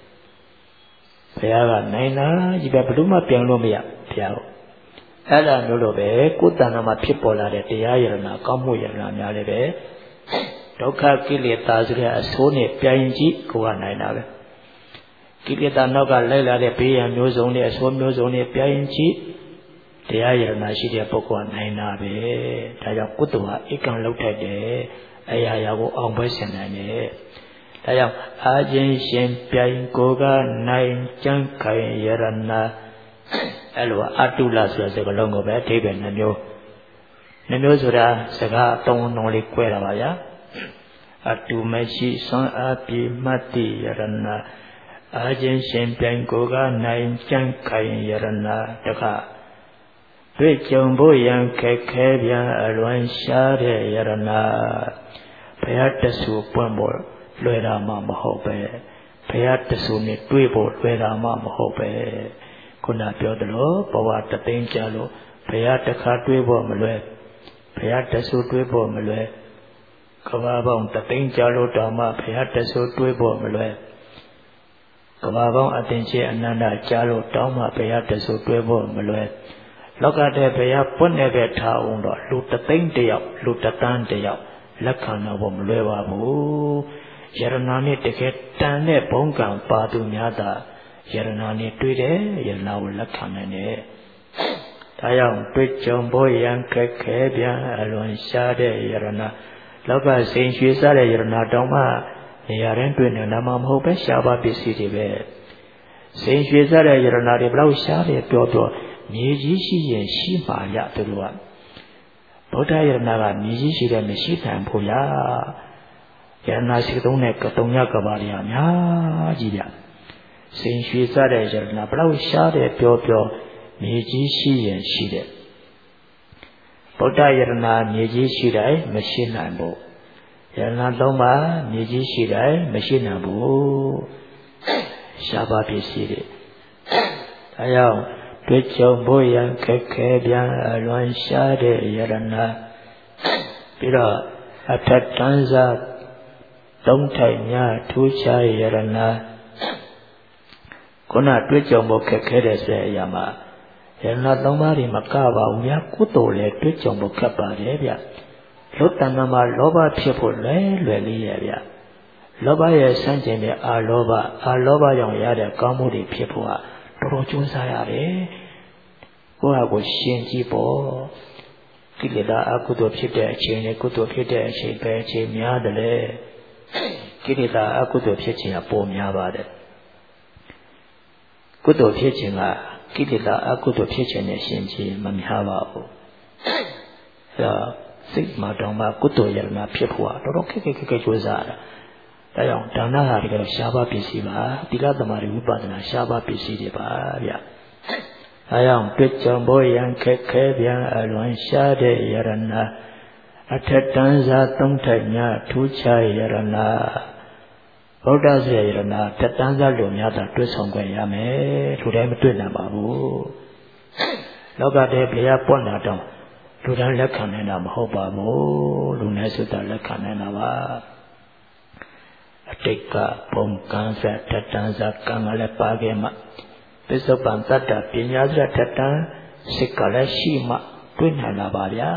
ရားကနိုင်တာကြီးပဲဘယ်သူမှပြိုင်လို့မရဘုရားကိုအဲ့ဒါမျိုးလို့ပဲကိုယ်တဏ္ဍာမှာဖြစ်ပေါ်လာတဲ့တရားယရဏကောင်းမှုယရဏများလည်းပဲဒုက္ခကိလေသာဆိုတဲ့အဆိုးနဲ့ပြိုင်ကြည့်ကိုယ်ကနိုင်တာပဲကိလေသာနောက်ကလိုက်လာတဲ့ဘေးရန်မျိုးစုံနဲ့အဆိုးမျိုးစုံနဲ့ပြိုင်ကြည့်တရားယရဏရှိတဲ့ပုဂ္ဂိုလ်ကနိုင်တာပဲဒါကြောင့်ကုသိုလ်ဟာဧကံလောက်ထိုက်တယ်အရာရာကိုအောင်ပွဲဆင်နိုင်တယ်ဒါကြောင့်အာခြင်းရှင်ပြိုင်ကိုကနိုင်ကြံ့ခိုင်ယရဏအဲ့လိုအတုလဆိုတဲ့စကားလုံးကိုပဲအဓိပ္ပာယ်နှမျိုးဆိုတာစကားသုံးလုံးလေး꿰တာပါဗျာအတုမရှိစွမ်းအားပြမှတ်တိယရဏအာခြင်းရှင်ပြိုင်ကိုကနိုင်ကြံ့ခိုင်ယရဏတခါတွေ့ကြုံဖို့ရန်ခက်ခဲပြန်အလွန်ရှားတဲ့ယရဏဘုရားတဆူပွင့်ဖို့လွယ်တာမှမဟုတ်ပဲဘုရားတဆူနဲ့တွေ့ဖို့လွယ်တာမှမဟုတ်ပဲခုနပြောသလိုဘဝတသိန်းကြာလို့ဘုရားတစ်ခါတွေ့ဖို့မလွယ်ဘုရားတဆူတွေ့ဖို့မလွယ်ကဘာပေါင်းတသိန်းကြာလို့တောင်မှဘုရားတဆူတွေ့ဖို့မလွယ်ကဘာပေါင်းအသင်္ချေအနန္တကြာလို့တောင်မှဘုရားတဆူတွေ့ဖို့မလွယ်လောကတဲ့ဘုရားပွင့်နေတဲ့ထားအောင်တော့လူတသိန်းတယောက်လူတသန်းတယောက်လက်ခံတော့မလွယ်ပါဘူးယရဏနဲ့တကယ်တန်တဲ့ဘုံကံပါသူများသာယရဏနဲ့တွေ့တယ်ယရဏကိုလက်ခံနိုင်တယ်ဒါကြောင့်တွေ့ကြုံဖို့ရန်ခက်ခဲပြန်အလွန်ရှားတဲ့ယရဏလောကစိန်ရွှေစားတဲ့ယရဏတောင်မှနေရာတိုင်းတွေ့နေတာမှမဟုတ်ပဲရှားပါပစ္စည်းတွေပဲစိန်ရွှေစားတဲ့ယရဏတွေဘလောက်ရှားတယ်ပြောမြေကြီးရှိရင်ရှိမှရသူတို့ကဗုဒ္ဓယရဏကမြေကြီးရှိတယ်မရှိနိုင်ဘူးဗျာယရဏရှိသုံးတဲ့တုံညကဘာတွေအများကြီးဗျစိန်ရွှေစားတဲ့ယရဏဘလောက်ရှားတယ်ပြောမြေကြီးရှိရင်ရှိတယ်ဗုဒ္ဓယရဏမြေကြီးရှိတိုင်းမရှိနိုင်ဘူးယရဏသုံးပါးမြေကြီးရှိတိုင်းမရှိနိုင်ဘူးရှားပါပစ္စည်းတွေဒါကြောင့်တွေ့ကြုံဖို့ရန်ခက်ခဲပြန်အလွန်ရှားတဲ့ယရဏပြီးတော့အထက်တန်းစားသုံးထိုင်များထူးခြားယရဏခုနတွေ့ကြုံဖို့ခက်ခဲတဲ့ဆိုတဲ့အရာမှာယရဏသုံးပါးတွေမကပါဘူးဗျာကုသိုလ်လည်းတွေ့ကြုံဖို့ခက်ပါတယ်ဗျလုတ္တန်မှာလောဘဖြစ်ဖို့လွယ်လေးရဲ့ဗျလောဘရဲ့ဆန့်ကျင်တဲ့အာလောဘကြောင့်ရတဲ့ကောင်းမှုတွေဖြစ်ဖို့ဟာတော်တော်ကြိုးစားရတယ်ကိုယ့်ဟာကိုရှင်ကြည့်ပေါ့ကိလေသာအကုသိုလ်ဖြစ်တဲ့အချိန်နဲ့ကုသိုလ်ဖြစ်တဲ့အချိန်ပဲအချိန်များတယ်လေကိလေသာအကုသိုလ်ဖြစ်ခြင်းကပိုများပါတယ်ကုသိုလ်ဖြစ်ခြင်းကကိလေသာအကုသိုလ်ဖြစ်ခြင်းနဲ့ရှင်ခြင်းမများပါဘူးအဲဒါစိတ်မှာတောင်မှကုသိုလ်ယရဏဖြစ်ဖို့ကတော်တော်ခက်ကြိုးစားရတာဒါကြောင့်ဒါနဟာတကယ်ရှားပါပစ္စည်းပါသီလသမာဓိဝိပဿနာရှားပါပစ္စည်းတွေပါဗျအဲကြောင့်တွေ့ကြုံဖို့ရန်ခက်ခဲပြန်အလွန်ရှားတဲ့ယရဏအထက်တန်းစားသုံးထက်များထူးခြားယရဏဗုဒ္ဓဆရာယရဏထက်တန်းစားလူများသာတွေ့ဆုံခွင့်ရမယ်လူတိုင်းမတွေ့နိုင်ပါဘူးလောကတည်းဘုရားပွင့်လာတော့လူတိုင်းလက်ခံနိုင်တာမဟုတ်ပါဘူးလူနဲ့ဆိုတာလက်ခံနိုင်တာပါအတိတ်ကပုံကံဆက်ထက်တန်းစားကံကလည်းပါခဲ့မှပစ္စုပန်တတ္တပညာစရထက်တန်းစိတ်ကလည်းရှိမှတွေ့နိုင်လာပါဗျာ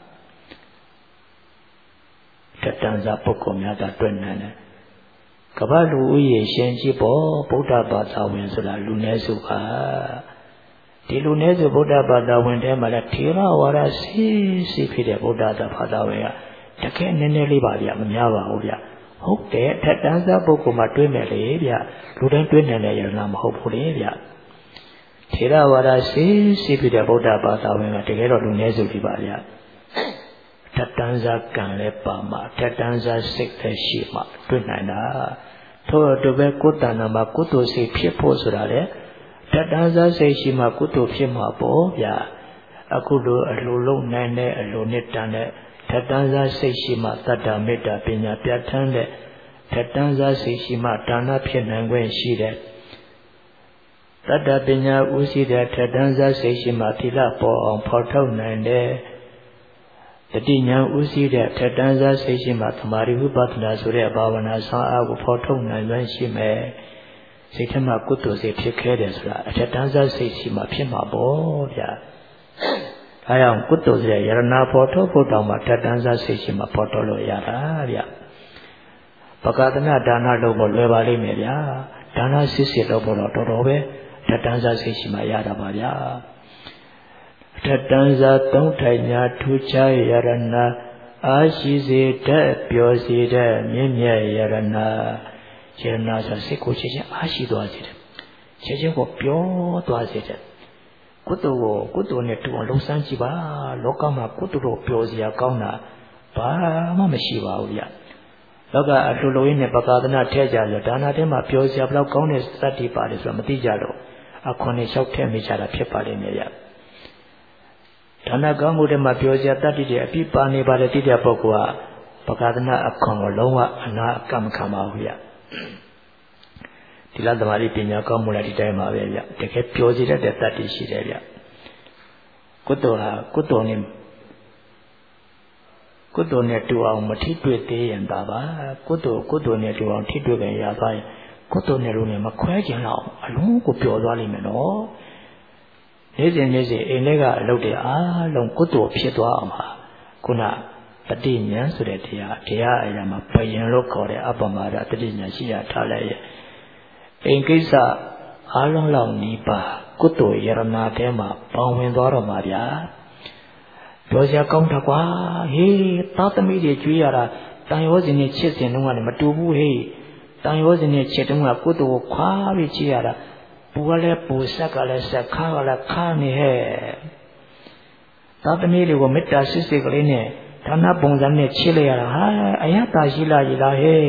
ထက်တန်းစားပုဂ္ဂိုလ်များသာတွေ့နိုင်တယ်ကမ္ဘာလူဦးရေရှင်ကြီးပေါ်ဗုဒ္ဓဘာသာဝင်ဆိုတာလူနည်းစုပါဒီလူနည်းစုဗုဒ္ဓဘာသာဝင်တဲမှာလည်းထေရဝါဒစီဖြစ်တဲ့ဗုဒ္ဓဘာသာဝင်ကတကယ်နည်းနည်းလေးပါဗျမများပါဘူးဗျဟုတ်တယ်ထက်တန်းစားပုဂ္ဂိုလ်မှတွေးမယ်လေဗျလူတိုင်းတွေးနိုင်တဲ့ယရဏမဟုတ်ဘူးလေဗျထေရဝါဒစီဖြစ်တဲ့ဗုဒ္ဓဘာသာဝင်ကတကယ်တော့လူနည်းစုကြီးပါဗျထက်တန်းစားကံလည်းပါမှထက်တန်းစားစိတ်လည်းရှိမှတွေးနိုင်တာထို့အတူပဲကိုယ်တဏ္ဍာမှာကုသိုလ်စိတ်ဖြစ်ဖို့ဆိုတာလေထက်တန်းစားစိတ်ရှိမှကုသိုလ်ဖြစ်မှာပေါ့ဗျာအခုလိုအလိုလုံးနိုင်တဲ့အလိုနဲ့တန်တဲ့ထက်တန်းစားစိတ်ရှိမှတတ္တမေတ္တာပညာပြဋ္ဌာန်းတဲ့ထက်တန်းစားစိတ်ရှိမှဒါနဖြစ်နိုင်ခွင့်ရှိတဲ့တတ္တပညာဥရှိတဲ့ထက်တန်းစားစိတ်ရှိမှသီလပေါ်အောင်ဖော်ထုတ်နိုင်တဲ့တတိညာဥရှိတဲ့ထက်တန်းစားစိတ်ရှိမှသမာဓိဝိပဿနာဆိုတဲ့ဘာဝနာဆောင်အားကိုဖော်ထုတ်နိုင်ခွင့်ရှိမယ်စိတ်ထဲမှာကုသိုလ်စိတ်ဖြစ်ခဲ့တယ်ဆိုတာအထက်တန်းစားစိတ်ရှိမှဖြစ်မှာပေါ့ဗျာဒါကြောင့်ကုသိုလ်စိတ်ရဏဖော်ထုတ်ဖို့တောင်မှထက်တန်းစားစိတ်ရှိမှဖော်ထုတ်လို့ရတာဗျာပကသနာဒါနလုပ်ဖို့လွယ်ပါလိမ့်မယ်ဗျာဒါနစစ်လုပ်ဖို့တော့တော်တော်ပဲထက်တန်းစားစိတ်ရှိမှရတာပါဗျာထက်တန်းစားသုံးထိုင်ညာထူးခြားယရဏအာရှိစေတတ်ပျော်စေတတ်မြင့်မြတ်ယရဏယရဏဆိုစိတ်ကိုချက်ချင်းအားရှိသွားစေတယ်ချက်ချင်းကိုပြောသွားစေတယ်ကုသိုလ်နဲ့တူအောင်လှုံ့ဆော်ကြည့်ပါလောကမှာကုသိုလ်ကိုပျော်စရာကောင်းတာဘာမှမရှိပါဘူးဗျလောကအလှလိုရင်းနဲ့ပကာသနာထည့်ကြဆိုဒါနာထဲမှာပျော်စရာဘလောက်ကောင်းတဲ့စတ္တိပါတယ်ဆိုတာမသိကြတော့အခွန်နဲ့လျှောက်ထည့်မိကြတာဖြစ်ပါလိမ့်မယ်ဗျဒါနကောင်းမှုတွေမှာပျော်စရာတတ္တိတွေအပြစ်ပါနေပါတယ်တိတဲ့ပုဂ္ဂိုလ်ကပကာသနာအခွန်ကိုလုံးဝအနာအကမခံပါဘူးဗျဒီလသမားလေးပညာကောင်းမှုလည်းဒီတိုင်းပါပဲဗျတကယ်ပျော်စေတတ်တဲ့တတ္တိရှိတယ်ဗျကုသိုလ်နဲ့တူအောင်မထိတွေ့သေးရင်ဒါပါကုသိုလ်နဲ့တူအောင်ထိတွေ့ကြရပါရင်ကုသိုလ်နဲ့လုံးနဲ့မခွဲကျင်တော့အလုံးကိုပျော်သွားလိမ့်မယ်နော်နေ့စဉ်အိမ်ထဲကအလုပ်တွေအားလုံးကုသိုလ်ဖြစ်သွားအောင်ပါခုနတတိညာဆိုတဲ့တရားအရာမှာပယံလို့ခေါ်တဲ့အပ္ပမဒတတိညာရှိရထားလိုက်ရဲ့အိမ်ကိစ္စအားလုံးလောက်နီးပါကုသိုလ်ယရဏထဲမှာပေါဝင်သွားတော့မှာဗျာပြောစရာကောင်းတာကွာဟေးသားသမီးတွေကြွေးရတာတန်ရောစင်နဲ့ချစ်စင်တုန်းကလည်းမတူဘူးဟေးတန်ရောစင်နဲ့ချစ်တုန်းကကုသိုလ်ကိုခွာပြီးချစ်ရတာပူကလည်းပူဆက်ကလည်းဆက်ခါကလည်းခါနေဟဲ့သားသမီးတွေကိုမေတ္တာစစ်စစ်ကလေးနဲ့ဌာနပုံစံနဲ့ချစ်လိုက်ရတာဟာအယတာရှိလားဟဲ့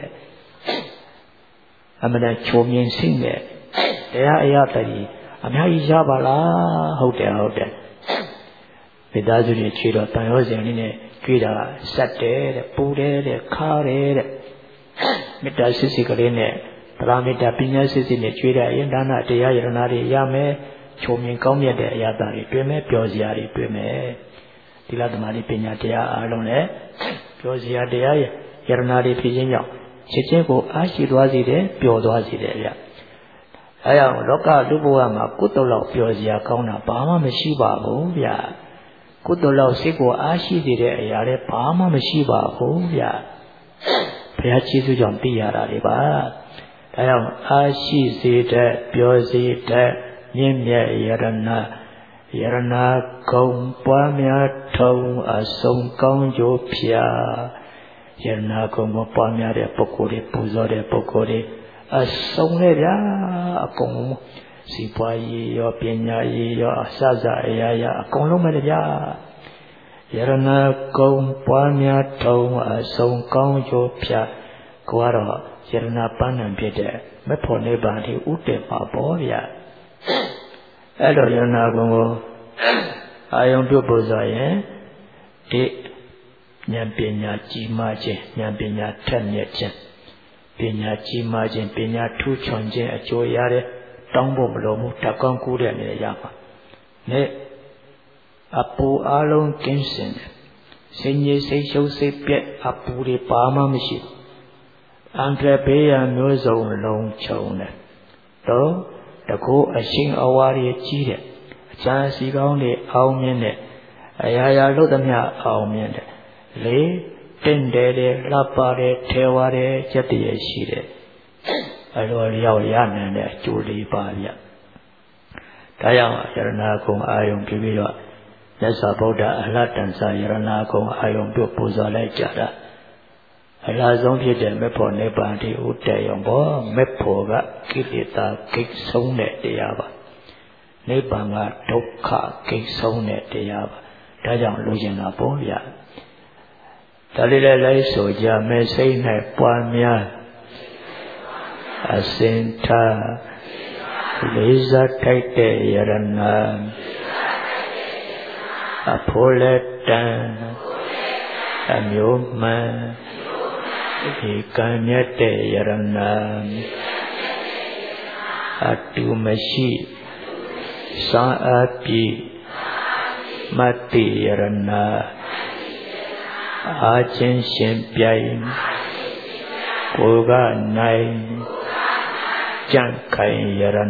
အမှန်တန်ချုံမြင်စိတ်နဲ့တရားအရာတည်းအများကြီးရပါလားဟုတ်တယ်မိသားစုတွေချွေတော့တန်ရောစင်လေးနဲ့ကြွေးတာဆက်တယ်တဲ့ပူတယ်တဲ့ခါတယ်တဲ့မေတ္တာစစ်စစ်ကလေးနဲ့သရမေတ္တာပညာစစ်စစ်နဲ့ကြွေးတဲ့အရင်ဒါနတရားယရဏတွေရမယ်ချုံမြင်ကောင်းမြတ်တဲ့အရာတွေတွေ့မယ်ပျော်စရာတွေတွေ့မယ်ဒီလသမားလေးပညာတရားအားလုံးလည်းပျော်စရာတရားယရဏတွေဖြစ်ခြင်းကြောင့်ချက်ချင်းကိုအားရှိသွားစေတယ်ပျော်သွားစေတယ်ဗျအဲကြောင့်လောကလူဘဝမှာကုသိုလ်လောက်ပျော်စရာကောင်းတာဘာမှမရှိပါဘူးဗျကုသိုလ်လောက်စိတ်ကိုအားရှိစေတဲ့အရာလည်းဘာမှမရှိပါဘူးဗျဘုရားကျေးဇူးကြောင့်သိရတာလေပါဒါကြောင့်အားရှိစေတဲ့ပျော်စေတဲ့မြင့်မြတ်ယရဏဂုံပွားများထုံအဆုံးကောင်းကျိုးဖြာယရဏဂုံကိုပွားများတဲ့ပုဂ္ဂိုလ်တွေပူဇော်တဲ့ပုဂ္ဂိုလ်တွေအဆုံးလေဗျာအကုန်စီပွားရေးရောပညာရေးရောအစစအရာရာအကုန်လုံးပဲဗျာယရဏဂုံပွားများထုံအဆုံးကောင်းကျိုးဖြာကိုကတော့ယရဏပန်းနံဖြစ်တဲ့မဖို့နိဗ္ဗာန်ထိဥတည်ပါပေါ့ဗျာအဲ့လိုယရဏဂုံကိုအာယုံပြုပူဇော်ရင်ဒီဉာဏ်ပညာကြီးမားခြင်းဉာဏ်ပညာထက်မြက်ခြင်းပညာကြီးမားခြင်းပညာထူးချွန်ခြင်းအကျိုးရတဲ့တောင်းဖို့မလိုဘူးတကောင်းကူးတဲ့နေရာမှာနဲ့အပူအလုံးကင်းစင်တယ်စိတ်ငြိမ်စိတ်ရှုပ်စိတ်ပြက်အပူတွေဘာမှမရှိဘူးအန္တရာယ်ဘေးရန်မျိုးစုံလုံးခြုံတယ်တော့တကူအရှင်အဝါတွေကြီးတယ်အချမ်းစီကောင်းတွေအောင်မြင်တယ်အရာရာလို့သမျှအောင်မြင်တယ်လေတင့်တယ်လှပတယ်ထဲဝါတယ်စက်တည်းရှိတယ်အလိုလျောက်ရနိုင်တဲ့အကျိုးလေးပါဗျဒါကြောင့်ယရဏဂုံအာယုံပြုပြီးတော့မြတ်စွာဘုရားအလှတန်စာယရဏဂုံအာယုံပြုပူဇော်လိုက်ကြတာအလားဆုံးဖြစ်တဲ့မေဖို့နိဗ္ဗာန်ဒီဥတည်ရောဘောမေဖို့ကကိလေသာကိတ်ဆုံးတဲ့တရားပါနိဗ္ဗာန်ကဒုက္ခကိတ်ဆုံးတဲ့တရားပါဒါကြောင့်လူကျင်တာပေါ့ဗျာဒါလေးလည်းလိုက်ဆိုကြမယ်စိတ်၌ပွားများအစင်ထားလေးစားထိုက်တဲ့ယရဏအဖို့လက်တန်အမျိုးမှန်ဒီကံမြတ်တဲ့ယရဏအတူမရှိစာအပိမတ္တိယရဏအာချင်းရှင်ပြိုင်ကိုယ်ကနိုင်ကြံ့ခိုင်ယရဏ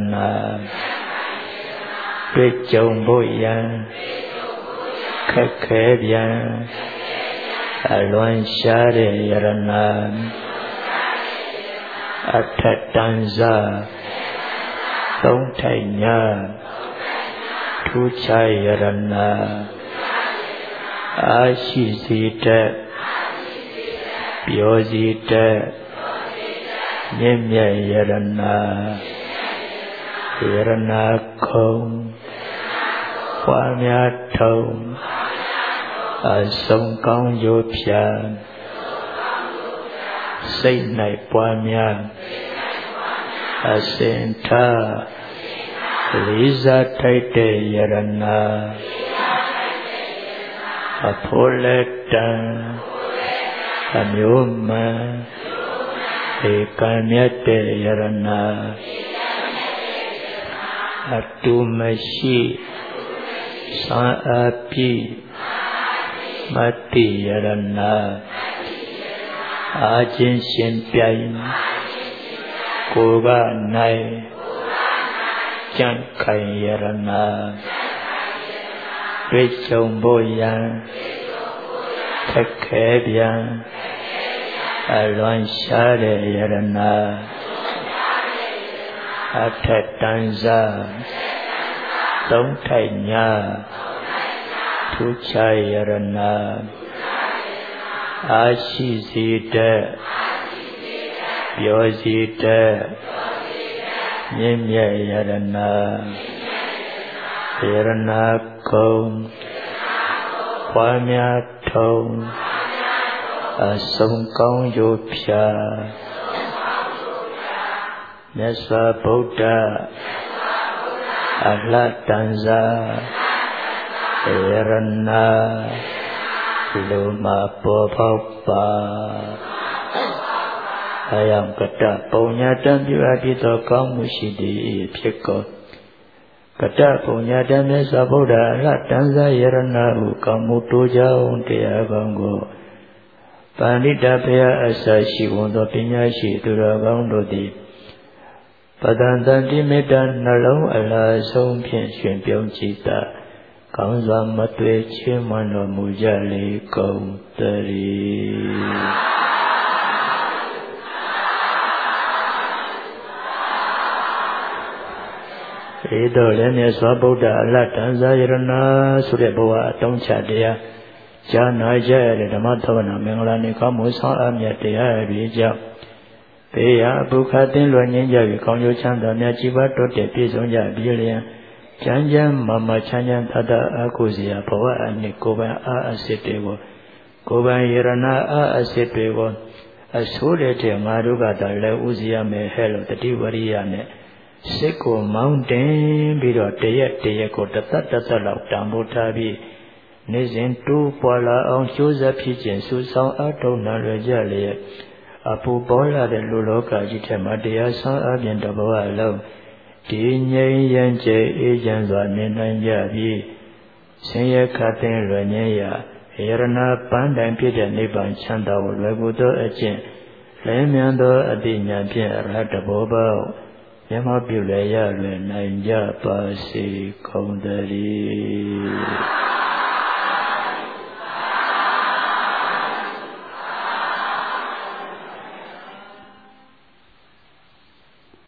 တွေ့ကြုံဖို့ရန်ခက်ခဲပြန်အလွန်ရှားတဲ့ယရဏအထက်တန်းစားသုံးထိုင်ညာထူးခြားယရဏအာရှိစီတဲ့ပြောစီတဲ့မြင့်မြတ်ယရဏခုံပွားများထုံအဆုံးကောင်းရိုးဖြာစိတ်၌ပွားများအစင်ထားလေးစားထိုက်တဲ့ယရဏအဖို့လက်တန်အမျိုးမှန်ဧကံမြတ်တဲ့ယရဏအတူမရှိသာအပိမတ္တိယရဏအာချင်းရှင်ပြိုင်ကိုယ်ကနိုင်ကြံ့ခိုင်ယရဏတွေ့ကြုံဖို့ရန်ခက်ခဲပြန်အလွန်ရှားတဲ့ယရဏအထက်တန်းစားသုံးထိုက်ညာထူးခြားယရဏအာရှိစီတဲ့ပြောစီတဲ့မြင့်မြတ်ယရဏကုံပွားများထုံအဆုံးကောင်းရိုးဖြာမြတ်စွာဘုရားအလှတန်စာယရဏလူမှာပေါ်ပေါက်ပါအယံကတပုံညာတံပြုအပ်ပြီးသောကောင်းမှုရှိသည်ဖြစ်ကုန်ကတပုံညာတံမြတ်စွာဘုရားအလှတန်စာယရဏဟုကောင်းမှုတိုးကြောင်းတရားကောင်းကိုပန္တိတဘုရားအစရှိဝန်သောပညာရှိသူတော်ကောင်းတို့သည်ပဒံတတိမေတ္တာနှလုံးအလားဆုံးဖြင့်ရှင်ပြုံးကြည်သာကောင်းစွာမသွေချီးမွမ်းတော်မူကြလေကုန်သတည်းတော့လည်းမြတ်စွာဘုရားအလတ်တန်စာယရဏဆိုတဲ့ဘဝအတုံးချတရားဈာနာကြရတဲ့ဓမ္မသဝနာမင်္ဂလာနေကောင်းမှုဆောင်အမြတ်တရားတွေကြောင့်ဘေးရဘုခသင်လွယ်ငြိမ်းကြပြီးကောင်းကျိုးချမ်းသာများကြီးပွားတိုးတက်ပြည့်စုံကြပြီးလျင်ချမ်းချမ်းမချမ်းချမ်းသာသာအာဟုစရာဘဝအနှစ်ကိုယ်ပိုင်အစစ်တွေကိုကိုယ်ပိုင်ယရဏအစစ်တွေကိုအဆိုးတဲ့ငါတို့ကတည်းလည်းဥစည်းရမယ်ဟဲ့လို့တတိဝရိယနဲ့စိတ်ကိုမောင်းတင်ပြီးတော့တရက်ကိုတသက်လောက်တန်ဖိုးထားပြီးနေ့စဉ်တိုးပွားလာအောင်ကြိုးစားဖြစ်ခြင်းစုဆောင်အထောက်နာရကြလျက်အပူပေါ်လာတဲ့လူလောကကြီးထဲမှာတရားဆောင်အပြင်တဘဝလုံးဒီငြိမ်းရန်ကျဲအေးချမ်းစွာနေနိုင်ကြပြီးဆင်းရဲခတ်သိမ်းလွယ်ငြိမ်းရာယရဏပန်းတိုင်ဖြစ်တဲ့နိဗ္ဗာန်ချမ်းသာကိုလွယ်ကူသောအကျင့်လင်းမြန်သောအတိညာဖြင့်အရဟတဘောပေါက်မျက်မှောက်ပြုလျက်ရလွယ်နိုင်ကြပါစေကုန်သတည်း